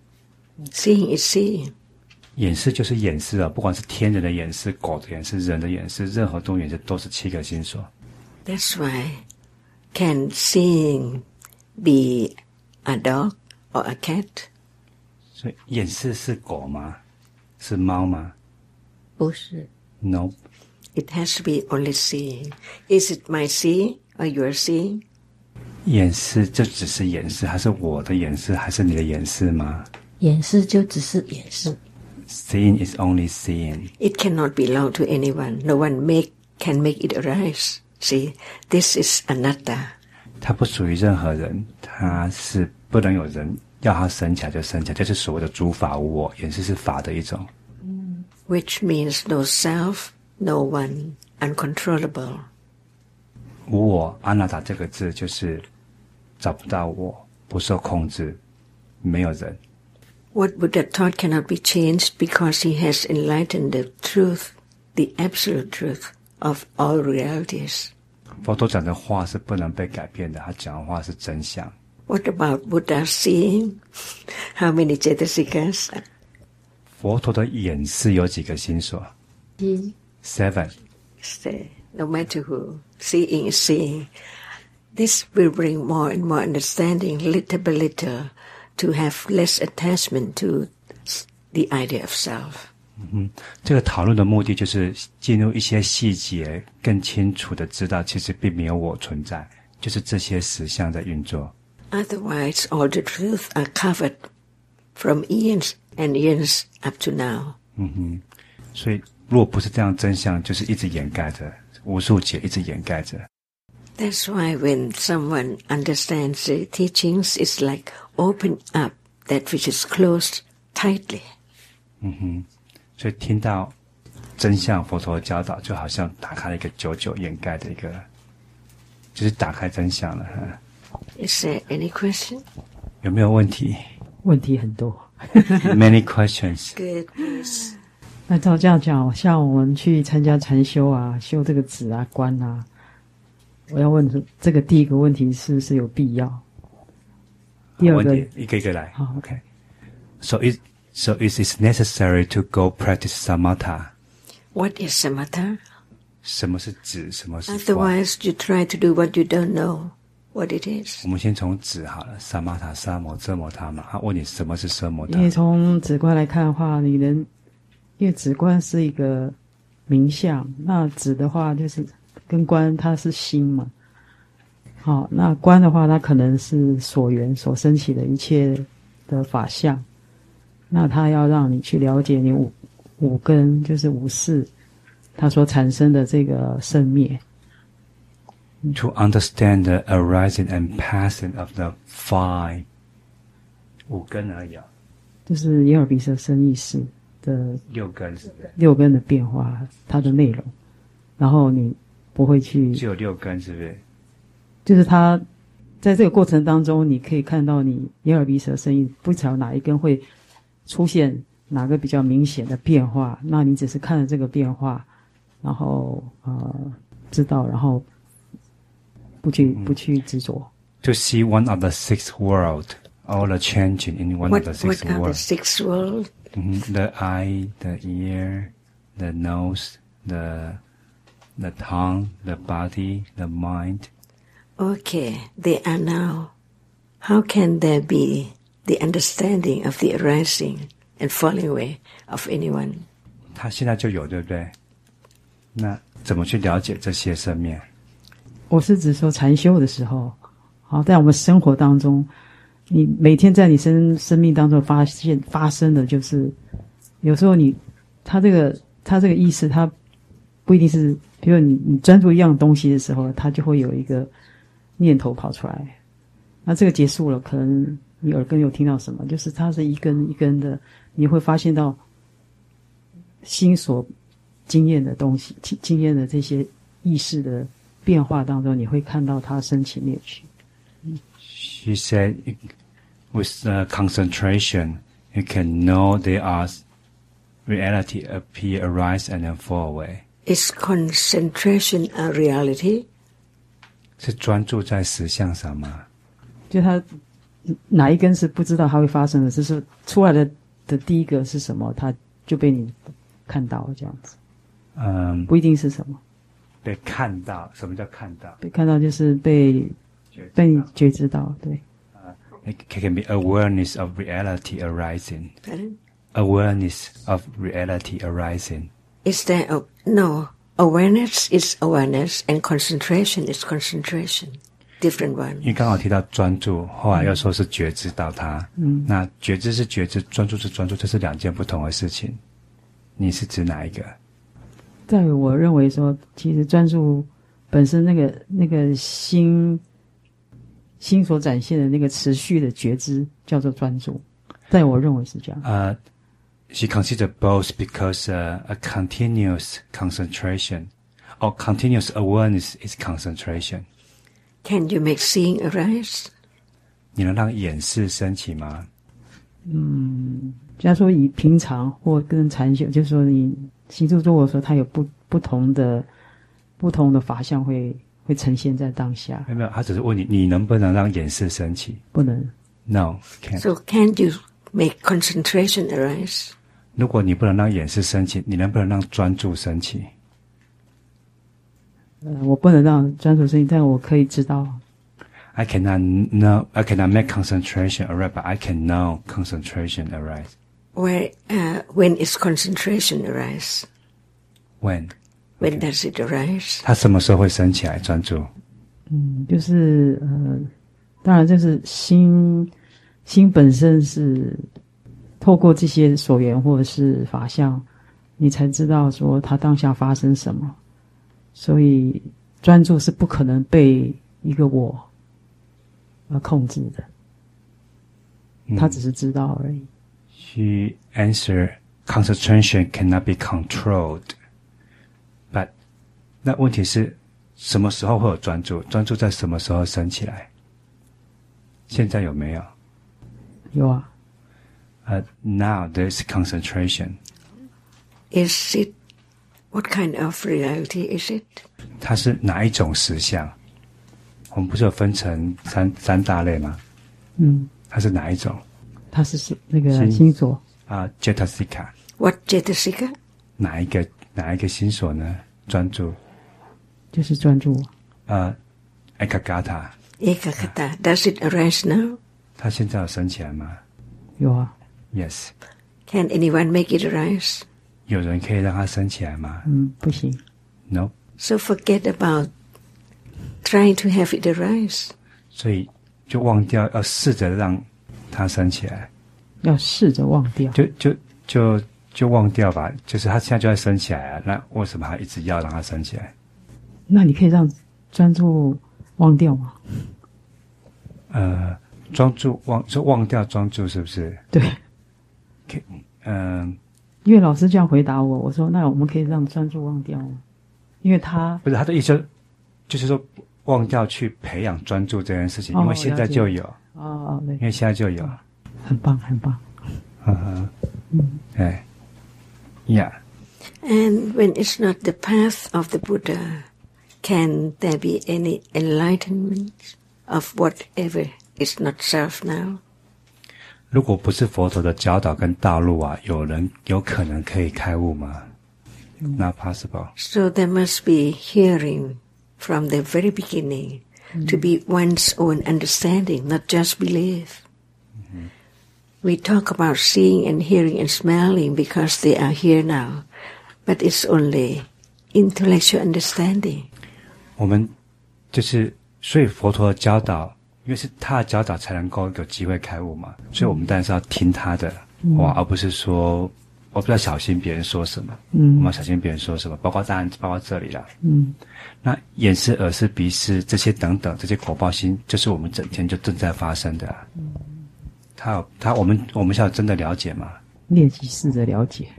Seeing is seeing. 眼视就是眼视啊，不管是天人的眼视、狗的眼视、人的眼视，任何动物眼视都是七个心所。 That's why can seeing be a dog or a cat? 所以眼视是狗吗？是猫吗？ 不是。 No. It has to be only seeing. Is it my seeing or your seeing? 眼视就只是眼视，还是我的眼视，还是你的眼视吗？ 眼视就只是眼视。 Seeing is only seeing. It cannot belong to anyone. No one make can make it arise. See, this is anatta. 它不属于任何人，它是不能有人要它升起来就升起来，这是所谓的诸法无我，眼视是法的一种。 Which means no self, no one, uncontrollable. 无我阿那达这个字就是找不到我，不受控制，没有人。 What Buddha taught cannot be changed because he has enlightened the truth, the absolute truth of all realities. 佛陀讲的话是不能被改变的，他讲的话是真相。 What about Buddha seeing? How many citasikas? 佛陀的眼视有几个心所？ 七。 Seven. Say, no matter who, seeing is seeing. This will bring more and more understanding, little by little, to have less attachment to the idea of self. 嗯，这个讨论的目的就是进入一些细节，更清楚的知道其实并没有我存在，就是这些实相在运作。 Otherwise, all the truth are covered from eons and eons up to now. 嗯哼，所以如果不是这样，真相就是一直掩盖着，无数劫一直掩盖着。 That's why when someone understands the teachings, it's like open up that which is closed tightly. 嗯哼，所以听到真相佛陀的教导，就好像打开了一个久久掩盖的一个，就是打开真相了。 Is there any question? 有没有问题？ 问题很多。 Many questions. Good, please. 那照这样讲，像我们去参加禅修啊，修这个止啊、观啊，我要问这个第一个问题是不是有必要？第二个， 一个一个来。 好 ，OK. So it so is it necessary to go practice samatha? What is samatha? 什么是止？什么是观？ Otherwise, you try to do what you don't know what it is. 我们先从止好了，萨玛塔、萨摩、遮摩他嘛。他问你什么是奢摩他？ 因为从止观来看的话，你能，因为止观是一个名相，那止的话就是跟观它是心嘛。好，那观的话，它可能是所缘所升起的一切的法相，那它要让你去了解你五五根，就是五识，它所产生的这个生灭。 To understand the arising and passing of the five 五根而已啊， 就是眼耳鼻舌身意识的六根是不是？ 六根的变化，它的内容，然后你不会去， 只有六根是不是？ 就是它在这个过程当中，你可以看到你眼耳鼻舌身意不晓得哪一根会出现哪个比较明显的变化，那你只是看了这个变化，然后呃知道，然后不去不去执着。 To see one of the six world, all the changing in one What, of the six what are world. the six world? Mm-hmm. The eye, the ear, the nose, the the tongue, the body, the mind. Okay, they are now. How can there be the understanding of the arising and falling away of anyone? 他现在就有，对不对？那怎么去了解这些生灭？ 我是指说禅修的时候，好，在我们生活当中，你每天在你生生命当中发现发生的，就是有时候你他这个他这个意识，他不一定是，比如你你专注一样东西的时候，他就会有一个念头跑出来。那这个结束了，可能你耳根有听到什么，就是它是一根一根的，你会发现到心所经验的东西，经验的这些意识的变化当中，你会看到它升起灭去。 She said, with uh, concentration, you can know there are reality appear, arise, and then fall away. Is concentration a reality? 是专注在实相上吗？ 就它哪一根是不知道它会发生的，就是出来的的第一个是什么，它就被你看到了这样子。 嗯， 不一定是什么。 被看到，什么叫看到？ 被看到就是被被你觉知到，对。 Uh, it can be awareness of reality arising. Pardon? Awareness of reality arising. Is there a, no awareness is awareness and concentration is concentration, different one. 因为刚好提到专注，后来又说是觉知到它。嗯，那觉知是觉知，专注是专注，这是两件不同的事情。你是指哪一个？ 在我认为说，其实专注本身那个那个心心所展现的那个持续的觉知叫做专注，在我认为是这样。 呃、uh, ，she considered both because、uh, a continuous concentration or continuous awareness is concentration. Can you make seeing arise? 你能让眼识升起吗？ 嗯，假如说以平常或跟禅修，就是说你行住坐卧的时候，它有不不同的不同的法相会会呈现在当下。 没有，他只是问你，你能不能让眼识升起？ 不能。 No, can't. So can you make concentration arise? 如果你不能让眼识升起，你能不能让专注升起？ 呃，我不能让专注升起，但我可以知道。 I cannot know. I cannot make concentration arise, but I can know concentration arise. Where, uh, when is concentration arise? When? When okay. does it arise? 它什么时候会升起来专注？ 嗯，就是呃，当然就是心心本身是透过这些所缘或者是法相你才知道说他当下发生什么。所以专注是不可能被一个我而控制的，他只是知道而已。 She answered, concentration cannot be controlled. But 那问题是什么时候会有专注？专注在什么时候升起来？现在有没有？ 有啊。 Uh, now there's concentration. Is it, what kind of reality is it? 它是哪一种实相？我们不是有分成三三大类吗？ 嗯。 它是哪一种？ 它是那个心所啊 ，Cetasika。 What Cetasika？ 哪一个哪一个心所呢？专注。 就是专注。 呃 ，Ekaggata。 Ekaggata. Does it arise now? 它现在有升起来吗？ 有啊。 Yes. Can anyone make it arise? 有人可以让它升起来吗？ 嗯，不行。 No. So forget about trying to have it arise. 所以就忘掉，要试着让它升起来。 要试着忘掉。 就就就就忘掉吧，就是它现在就在升起来啊，那为什么还一直要让它升起来？ 那你可以让专注忘掉吗？ 呃，专注忘就忘掉专注是不是？ 对。 嗯、呃， 因为老师这样回答我，我说那我们可以让专注忘掉吗？因为他不是他的意思，就是说忘掉去培养专注这件事情， 哦、 因为现在就有哦哦，对， 因为现在就有， 很棒很棒， 嗯哼，嗯，对 ，Yeah. And when it's not the path of the Buddha, can there be any enlightenment of whatever is not self now? 如果不是佛陀的教导跟道路啊，有人有可能可以开悟吗？ Not possible. So there must be hearing from the very beginning mm-hmm. to be one's own understanding, not just belief. Mm-hmm. We talk about seeing and hearing and smelling because they are here now, but it's only intellectual understanding. 我们就是所以佛陀的教导，因为是他的教导才能够有机会开悟嘛，所以我们当然是要听他的话，嗯、而不是说我不要小心别人说什么，嗯，我们要小心别人说什么，包括当然包括这里啦，嗯，那眼视、耳视、鼻视这些等等这些果报心，就是我们整天就正在发生的、啊。嗯，他有他我们我们是要真的了解嘛？ 练习试着了解。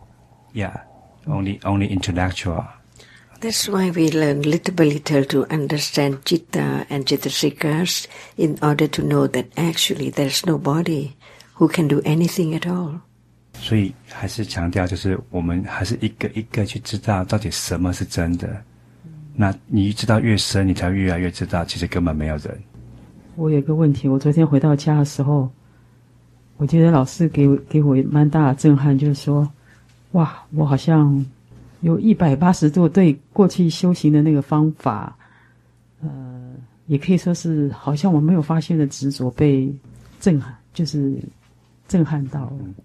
Yeah, only only intellectual. That's why we learn little by little to understand Citta and Cetasikas in order to know that actually there's nobody who can do anything at all. 所以还是强调，就是我们还是一个一个去知道到底什么是真的。嗯、那你知道越深，你才越来越知道，其实根本没有人。 我有一个问题，我昨天回到家的时候，我觉得老师给我给我蛮大的震撼，就是说，哇，我好像有一百八十度对过去修行的那个方法，呃，也可以说是好像我没有发现的执着被震撼，就是震撼到了。嗯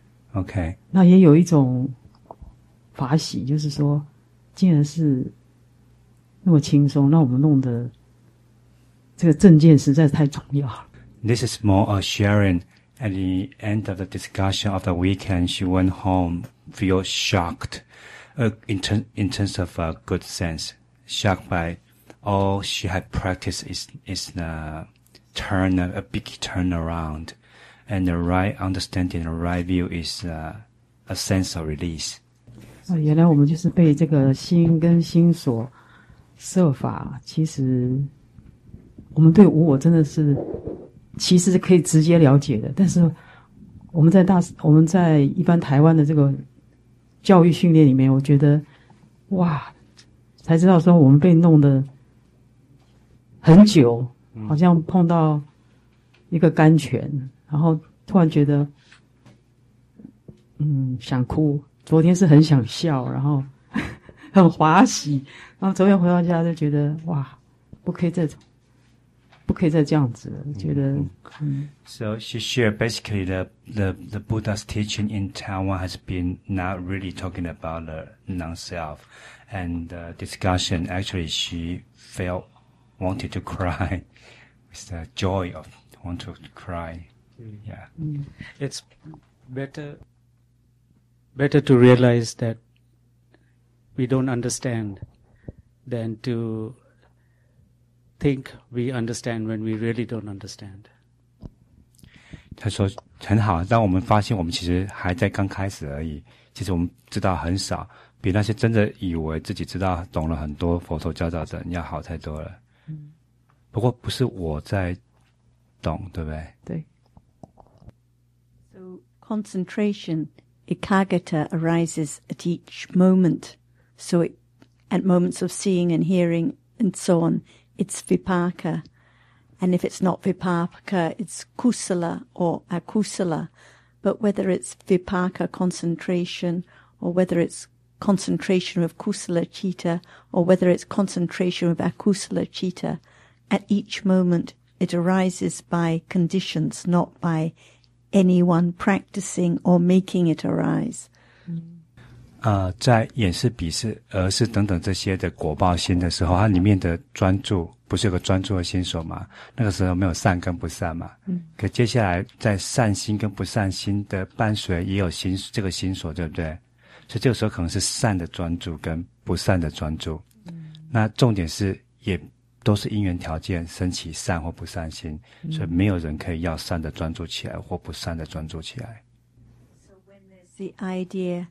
OK， 那也有一种法喜，就是说，既然是那么轻松，那我们弄的这个证件实在是太重要了。 This is more a sharing. At the end of the discussion of the weekend, she went home, feel shocked, uh, in, ter- in terms of uh, good sense, shocked by all she had practiced is is uh, turn a, a big turnaround. And the right understanding, the right view is uh, a sense of release. 啊，原来我们就是被这个心跟心所设法，其实我们对无我真的是其实是可以直接了解的，但是我们在大我们在一般台湾的这个教育训练里面，我觉得哇，才知道说我们被弄得很久，好像碰到一个甘泉。然后突然觉得，嗯，想哭。昨天是很想笑，然后很滑稽。然后昨天回到家就觉得，哇，不可以再，不可以再这样子了。觉得，嗯。 So she shared basically the the the Buddha's teaching in Taiwan has been not really talking about the non-self, and the discussion actually she felt wanted to cry with the joy of want to cry. Yeah, mm. It's better better to realize that we don't understand than to think we understand when we really don't understand. 他说很好，当我们发现我们其实还在刚开始而已，其实我们知道很少，比那些真的以为自己知道懂了很多佛陀教导的人要好太多了。嗯，不过不是我在懂，对不对？ 对。 So concentration, ekagata, arises at each moment. So it, at moments of seeing and hearing and so on, it's vipaka. And if it's not vipaka, it's kusala or akusala. But whether it's vipaka concentration, or whether it's concentration of kusala chitta, or whether it's concentration of akusala chitta, at each moment it arises by conditions, not by anyone practicing or making it arise. 呃，在眼识、鼻识、耳识等等这些的果报心的时候，它里面的专注不是有个专注的心所吗？那个时候没有善跟不善嘛。嗯。可接下来在善心跟不善心的伴随也有心这个心所，对不对？所以这个时候可能是善的专注跟不善的专注。嗯。那重点是也都是因缘条件升起善或不善心，嗯、所以没有人可以要善的专注起来或不善的专注起来。 So when there's the idea,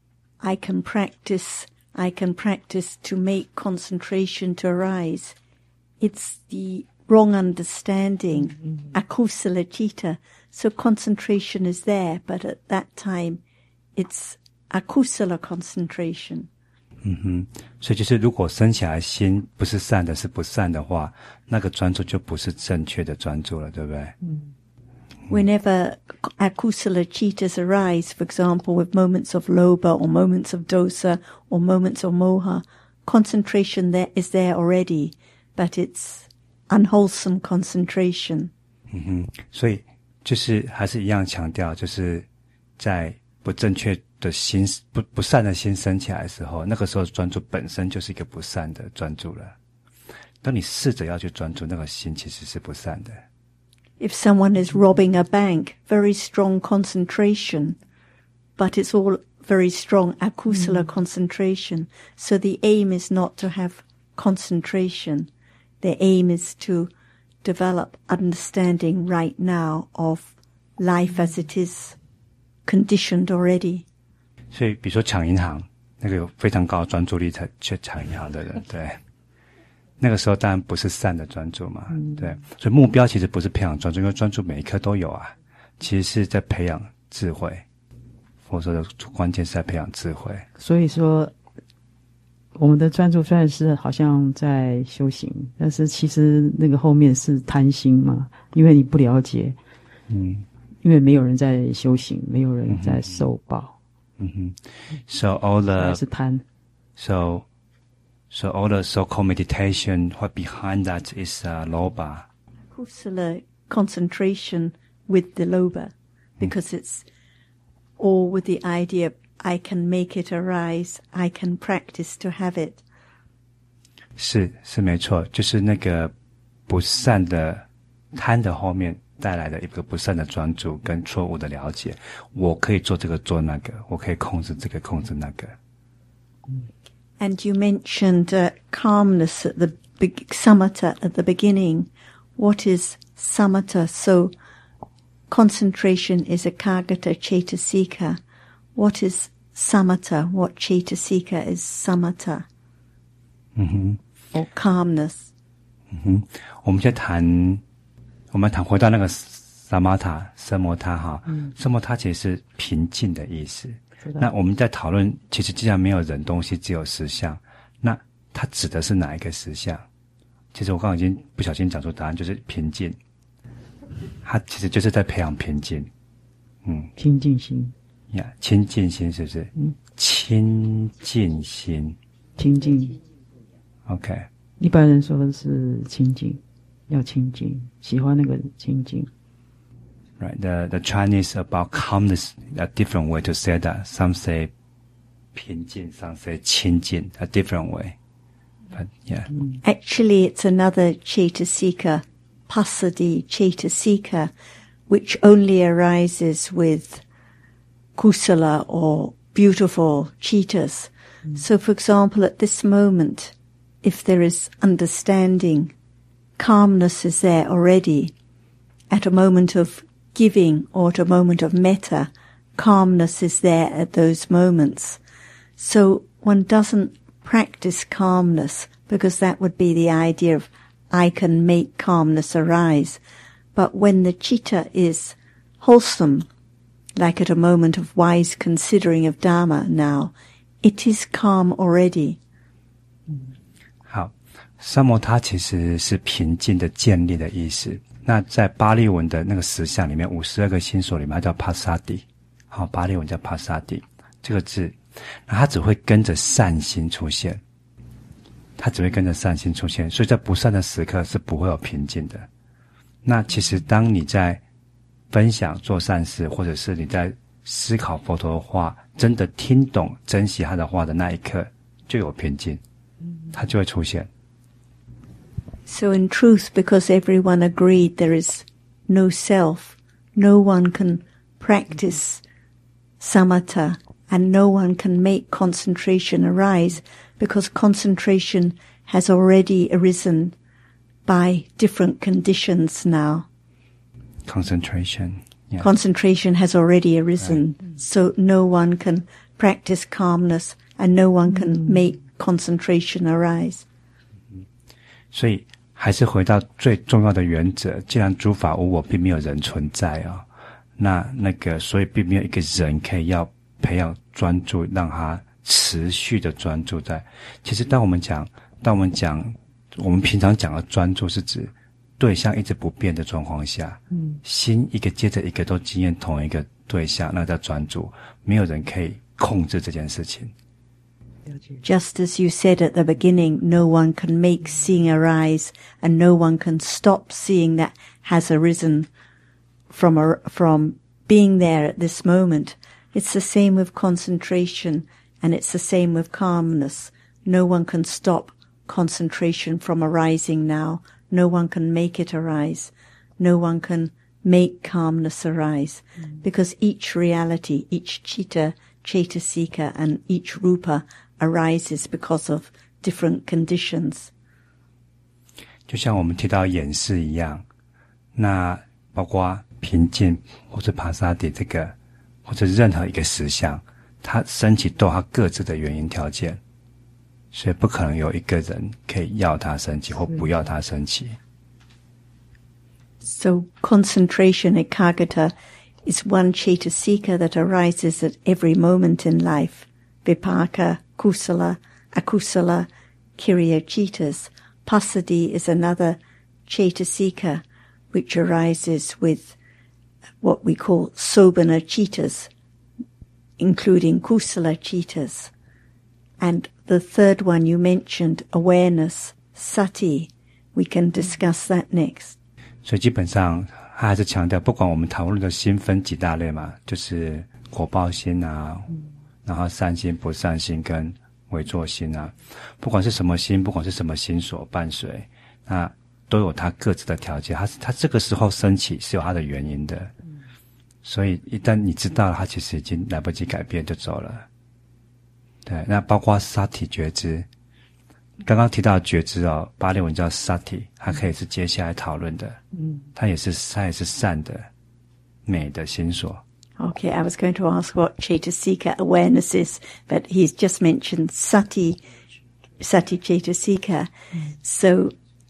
I can practice, I can practice to make concentration to arise. It's the wrong understanding, mm-hmm. akusala chitta. So concentration is there, but at that time, it's akusala concentration. 嗯哼，所以就是如果升起来心不是善的，是不善的话，那个专注就不是正确的专注了，对不对？嗯。 Whenever akusala chittas arise, for example, with moments of lobha or moments of dosa or moments of moha, concentration there is there already, but it's unwholesome concentration. 嗯哼，所以就是还是一样强调，就是在不正确的心、不不善的心升起来的时候，那个时候专注本身就是一个不善的专注了。当你试着要去专注，那个心其实是不善的。 If someone is robbing a bank, very strong concentration, but it's all very strong akusala mm. concentration. So the aim is not to have concentration. The aim is to develop understanding right now of life as it is conditioned already. 所以比如说抢银行，那个有非常高的专注力才去抢银行的人，对。那个时候当然不是善的专注嘛，嗯、对，所以目标其实不是培养专注，因为专注每一刻都有啊，其实是在培养智慧。佛说的关键是在培养智慧。 所以说，我们的专注虽然是好像在修行，但是其实那个后面是贪心嘛，因为你不了解，嗯，因为没有人在修行，没有人在受报， 嗯哼 ，so all the 是贪 ，so so all the so-called meditation, what behind that is uh, lobha. Kusala concentration with the lobha, because mm. it's all with the idea I can make it arise, I can practice to have it. 是是没错，就是那个不善的贪的后面带来的一个不善的专注跟错误的了解，我可以做这个做那个，我可以控制这个控制那个。 And you mentioned uh, calmness at the big samatha at the beginning. What is samatha? So concentration is ekagata cetasika. What is samatha? What cetasika is samatha? 嗯哼 or calmness? 嗯哼，我们现在谈，我们谈回到那个 samatha 奢摩他哈，嗯，奢摩他其实是平静的意思。那我们在讨论，其实既然没有人东西，只有实相，那它指的是哪一个实相？其实我刚刚已经不小心讲出答案，就是平静。它其实就是在培养平静，嗯， 清净心呀， yeah, 清净心是不是？嗯，清净心， 清净。 OK， 一般人说的是清净，要清净，喜欢那个清净。 Right, the the Chinese about calmness, a different way to say that. Some say 平静, some say 清净, a different way. But yeah. Actually, it's another cetasika, passaddhi cetasika, which only arises with kusala or beautiful cheetahs. Mm. So, for example, at this moment, if there is understanding, calmness is there already. At a moment of giving or at a moment of metta, calmness is there at those moments. So one doesn't practice calmness because that would be the idea of I can make calmness arise. But when the citta is wholesome, like at a moment of wise considering of Dharma now, it is calm already. 好，萨摩他其实是平静的建立的意思。那在巴利文的那个十相里面，五十二个心所里面，它叫帕萨蒂。好，巴利文叫帕萨蒂这个字，那它只会跟着善心出现，它只会跟着善心出现，所以在不善的时刻是不会有平静的。那其实当你在分享做善事，或者是你在思考佛陀的话，真的听懂珍惜他的话的那一刻，就有平静，它就会出现。 So in truth, because everyone agreed there is no self, no one can practice samatha, and no one can make concentration arise, because concentration has already arisen by different conditions now. Concentration. Yeah. Concentration has already arisen, right. So no one can practice calmness, and no one can mm. make concentration arise. 所以还是回到最重要的原则，既然诸法无我，并没有人存在啊、哦，那那个所以并没有一个人可以要培养专注，让他持续的专注在。其实当我们讲，当我们讲，我们平常讲的专注是指对象一直不变的状况下，嗯，心一个接着一个都经验同一个对象，那叫专注。没有人可以控制这件事情。 Just as you said at the beginning, no one can make seeing arise, and no one can stop seeing that has arisen from a, from being there at this moment. It's the same with concentration, and it's the same with calmness. No one can stop concentration from arising now. No one can make it arise. No one can make calmness arise. Mm. Because each reality, each citta, cetasika, and each rupa arises because of different conditions. 就像我们提到眼视一样，那包括平静或者帕萨蒂这个，或者任何一个实相，它升起都有它各自的原因条件，所以不可能有一个人可以要它升起或不要它升起。 So concentration, ekagata, is one cetasika that arises at every moment in life. Vipaka, kusala, akusala, kiriya citas. Passaddhi is another cetasika which arises with what we call sobhana citas, including kusala citas. And the third one you mentioned, awareness, sati. We can discuss that next. 所以基本上他还是强调，不管我们讨论的心分几大类嘛，就是果报心啊，然后善心、不善心跟为作心啊，不管是什么心，不管是什么心所伴随，那都有它各自的条件。它它这个时候升起是有它的原因的，所以一旦你知道了，它其实已经来不及改变就走了。对，那包括萨体觉知，刚刚提到的觉知哦，巴利文叫萨体，它可以是接下来讨论的，嗯，它也是它也是善的、美的心所。 Okay, I was going to ask what cetasika awareness is, but he's just mentioned sati, sati cetasika. So,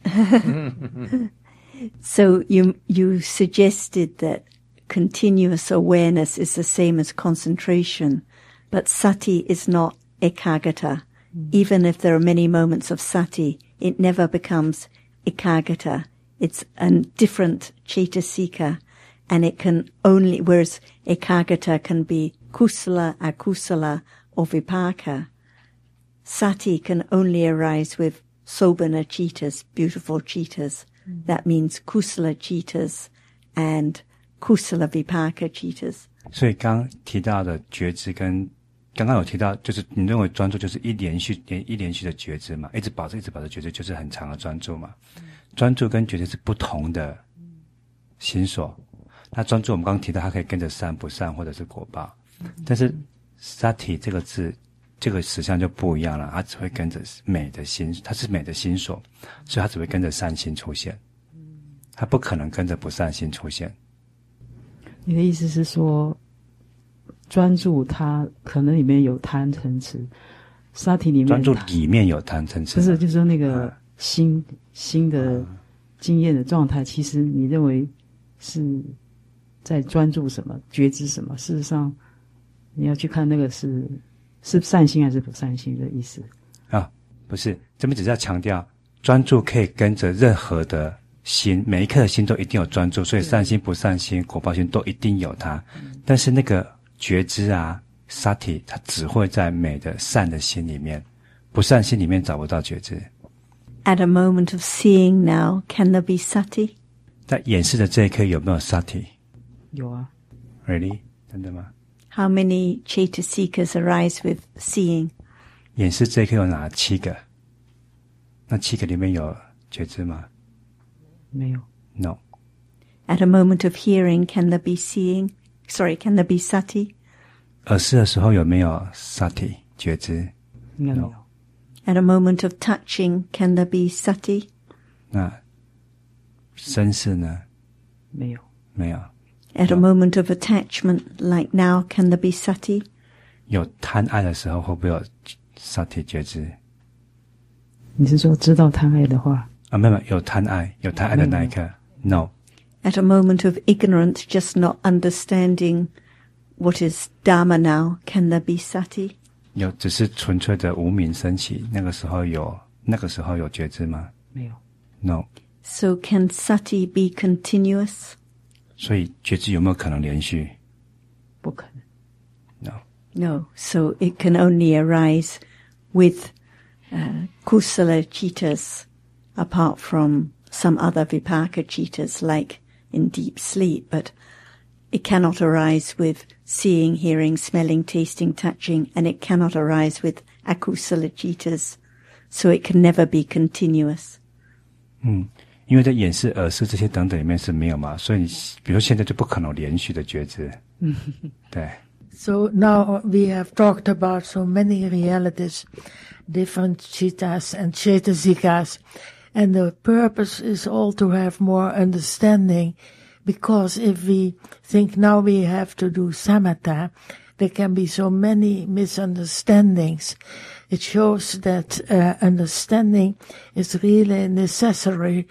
so you you suggested that continuous awareness is the same as concentration, but sati is not ekagata. Even if there are many moments of sati, it never becomes ekagata. It's a different cetasika. And it can only, whereas ekagata can be kusala, akusala, or vipaka, sati can only arise with sobhana citas, beautiful citas. Mm. That means kusala citas and kusala vipaka citas. 所以刚提到的觉知跟刚刚有提到，就是你认为专注就是一连续连一连续的觉知嘛，一直保持一直保持觉知就是很长的专注嘛。嗯、专注跟觉知是不同的心所。那专注我们刚刚提到它可以跟着善不善或者是果报，但是 sati 这个字，这个实相就不一样了，它只会跟着美的心，它是美的心所，所以它只会跟着善心出现，它不可能跟着不善心出现。 你的意思是说，专注它可能里面有贪嗔痴，沙体里面专注里面有贪嗔痴， 不是，就是说那个心、嗯、心的经验的状态，其实你认为是在专注什么、觉知什么？事实上，你要去看那个是是善心还是不善心的意思啊？不是，这边只是要强调，专注可以跟着任何的心，每一颗的心都一定有专注，所以善心、不善心、果报心都一定有它。但是那个觉知啊 ，sati， 它只会在美的善的心里面，不善心里面找不到觉知。 At a moment of seeing now, can there be sati? 在演示的这一刻有没有 sati？ 有啊。 Really？ 真的吗？ How many Chaitasikas arise with seeing? 演示这一刻有哪七个？那七个里面有觉知吗？ 没有。 No. At a moment of hearing, can there be seeing? Sorry, can there be sati? 耳视的时候有没有 sati 觉知？ 应该没有。 No. At a moment of touching, can there be sati? 那身视呢？ 没有。 没有。 At a moment of attachment, like now, can there be sati? 有贪爱的时候会不会有 sati 觉知？ 你是说知道贪爱的话？ 啊，没有，有贪爱，有贪爱的那一刻 ，no。 At a moment of ignorant, just not understanding what is Dharma now, can there be sati? 有，只是纯粹的无明升起，那个时候有，那个时候有觉知吗？ 没有 ，no。 So can sati be continuous? 所以觉知有没有可能连续？ 不可 ，no。 能。 No, so it can only arise with uh, kusala chitas, apart from some other vipaka chitas, like in deep sleep, but it cannot arise with seeing, hearing, smelling, tasting, touching, and it cannot arise with akusala chitas, so it can never be continuous. 嗯，因为在眼视、耳视这些等等里面是没有嘛，所以你比如现在就不可能连续的觉知。对。 So now we have talked about so many realities, different chittas and chaitasikas, and the purpose is all to have more understanding, because if we think now we have to do samatha, there can be so many misunderstandings. It shows that uh, understanding is really necessary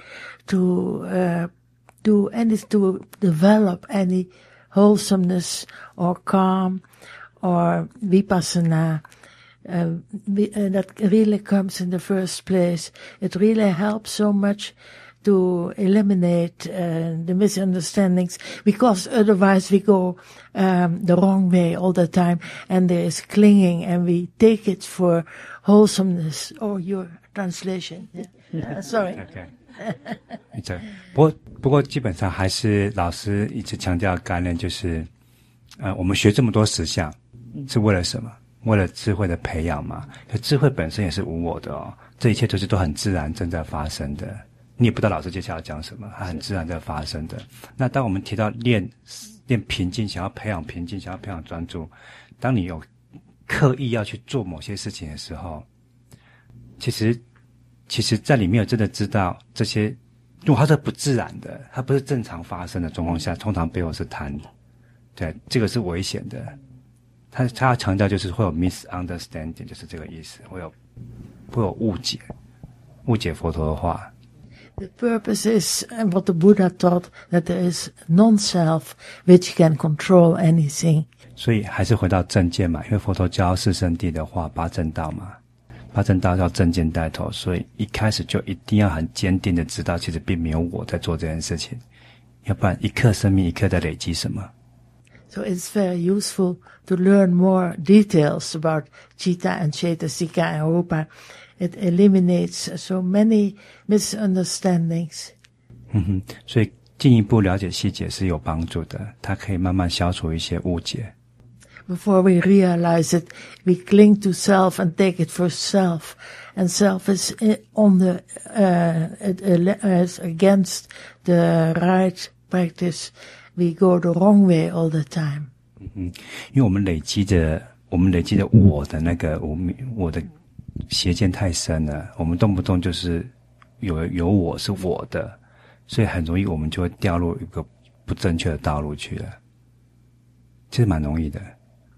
to uh, do any, to develop any wholesomeness or calm or vipassana. Uh, we, uh, that really comes in the first place. It really helps so much to eliminate uh, the misunderstandings, because otherwise we go um, the wrong way all the time, and there is clinging, and we take it for wholesomeness. Or your translation. Yeah. Uh, sorry. Okay. 不过，不过基本上还是老师一直强调概念，就是呃，我们学这么多实相是为了什么？为了智慧的培养嘛。可智慧本身也是无我的哦，这一切都是都很自然正在发生的。你也不知道老师接下来要讲什么，它很自然在发生的。那当我们提到练练平静，想要培养平静，想要培养专注，当你有刻意要去做某些事情的时候，其实。其实在里面有真的知道这些，如果它是不自然的，它不是正常发生的状况下，通常背后是贪，对，这个是危险的。他他要强调就是会有 misunderstanding， 就是这个意思，会有会有误解，误解佛陀的话。 The purpose is what the Buddha taught, that there is non-self which can control anything. 所以还是回到正见嘛，因为佛陀教四圣谛的话，八正道嘛。八正道要正见带头，所以一开始就一定要很坚定的知道，其实并没有我在做这件事情，要不然一刻生命一刻在累积什么。 So it's very useful to learn more details about Chitta and Chaitasika and Rupa. It eliminates so many misunderstandings. 嗯哼，所以进一步了解细节是有帮助的，它可以慢慢消除一些误解。 Before we realize it, we cling to self and take it for self, and self is on the uh, is against the right practice. We go the wrong way all the time. 嗯，因为我们累积的我们累积的我的那个我我的邪见太深了，我们动不动就是有有我是我的，所以很容易我们就会掉入一个不正确的道路去了。其实蛮容易的。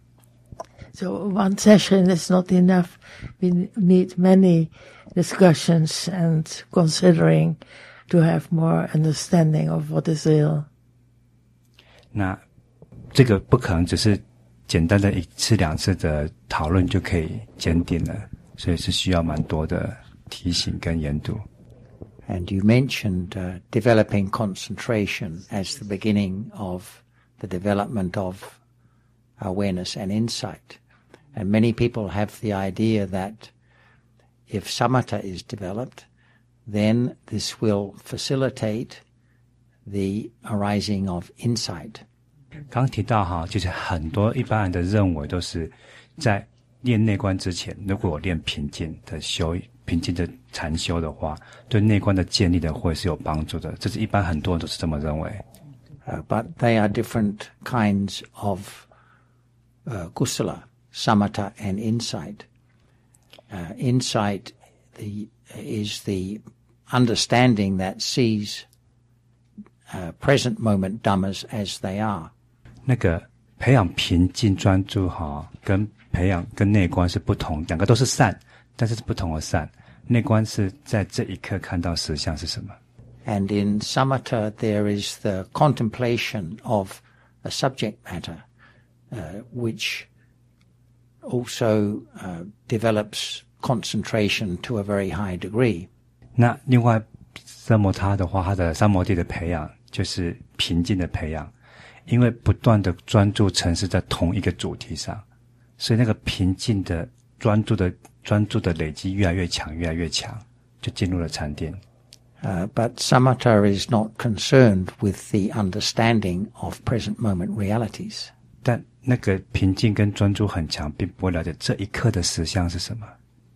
So one session is not enough. We need many discussions and considering to have more understanding of what is real. 那这个不可能只是简单的一次两次的讨论就可以坚定了，所以是需要蛮多的提醒跟研读。 And you mentioned uh, developing concentration as the beginning of the development of awareness and insight. And many people have the idea that if samatha is developed, then this will facilitate the arising of insight. 刚刚提到哈，就是很多一般人的认为都是在练内观之前，如果我练平静的修、平静的禅修的话，对内观的建立的会是有帮助的。这是一般很多人都是这么认为。 Uh, but they are different kinds of uh, kusala, samatha and insight. Uh, insight the, is the understanding that sees uh, present moment dhammas as they are. 那个培养平静专注哈，跟培养跟内观是不同，两个都是善，但是是不同的善。内观是在这一刻看到实相是什么。 And in samatha there is the contemplation of a subject matter, uh, which also uh, develops concentration to a very high degree. 那另外三摩他的话，它的三摩地的培养就是平静的培养，因为不断的专注沉思在同一个主题上，所以那个平静的专注的专注的累积越来越强，越来越强，就进入了禅定。 Uh, but samatha is not concerned with the understanding of present moment realities. 但那个平静跟专注很强，并不会了解这一刻的实相是什么。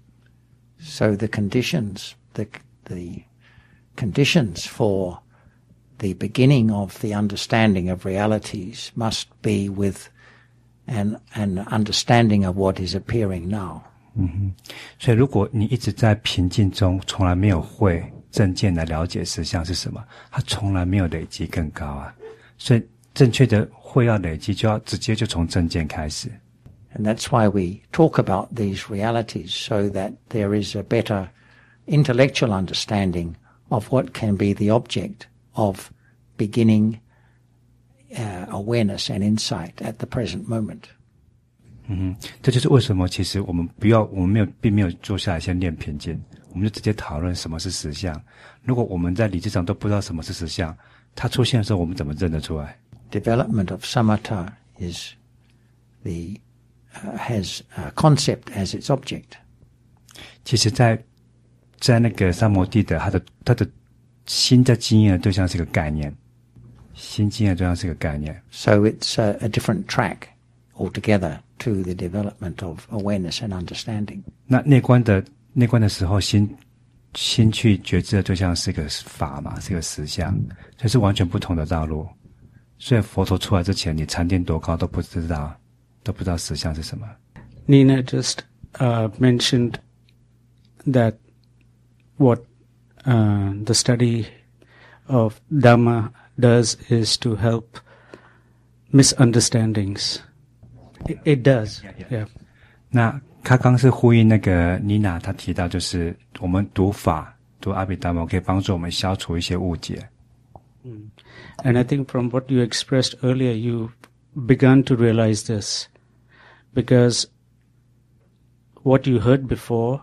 So the conditions, the the conditions for the beginning of the understanding of realities must be with an an understanding of what is appearing now. 嗯哼，所以如果你一直在平静中，从来没有会正见来了解实相是什么，它从来没有累积更高啊。所以正确的会要累积，就要直接就从正见开始。 And that's why we talk about these realities, so that there is a better intellectual understanding of what can be the object of beginning uh, awareness and insight at the present moment. 嗯哼，这就是为什么其实我们不要，我们没有，并没有坐下来先练平静，我们就直接讨论什么是实相。如果我们在理智上都不知道什么是实相，它出现的时候，我们怎么认得出来 ？Development of samatha is the uh, has a concept as its object. 其实在，在在那个三摩地的，它的它的心在经验的对象是个概念，心经验的对象是个概念。 So it's a, a different track altogether to the development of awareness and understanding. 那内观的内观的时候，心心去觉知的对象是个法嘛，是个实相，这是完全不同的道路。所以佛陀出来之前，你禅定多高都不知道，都不知道实相是什么。 Nina just uh, mentioned that what uh, the study of Dhamma does is to help misunderstandings. It, it does, yeah. yeah. 那他刚是呼应那个妮娜，她提到就是我们读法读阿毗达摩可以帮助我们消除一些误解。 Mm. And I think from what you expressed earlier, you begun to realize this, because what you heard before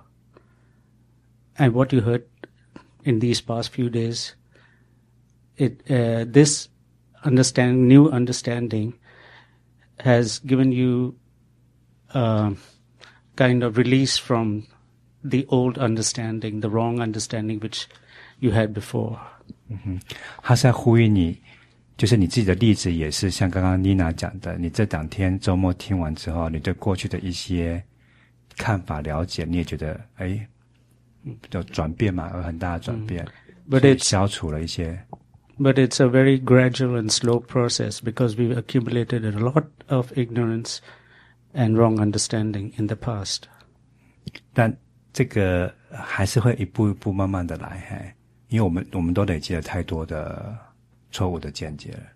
and what you heard in these past few days, it uh, this understand new understanding has given you uh, kind of release from the old understanding, the wrong understanding which you had before. 嗯哼，他是在呼吁你，就是你自己的例子也是像刚刚妮娜讲的，你这两天周末听完之后，你对过去的一些看法了解，你也觉得哎，有转变嘛，有很大的转变， But it's 消除了一些。 But it's a very gradual and slow process because we've accumulated a lot of ignorance and wrong understanding in the past. 但这个还是会一步一步慢慢的来，嘿，因为我们我们都累积了太多的错误的见解了。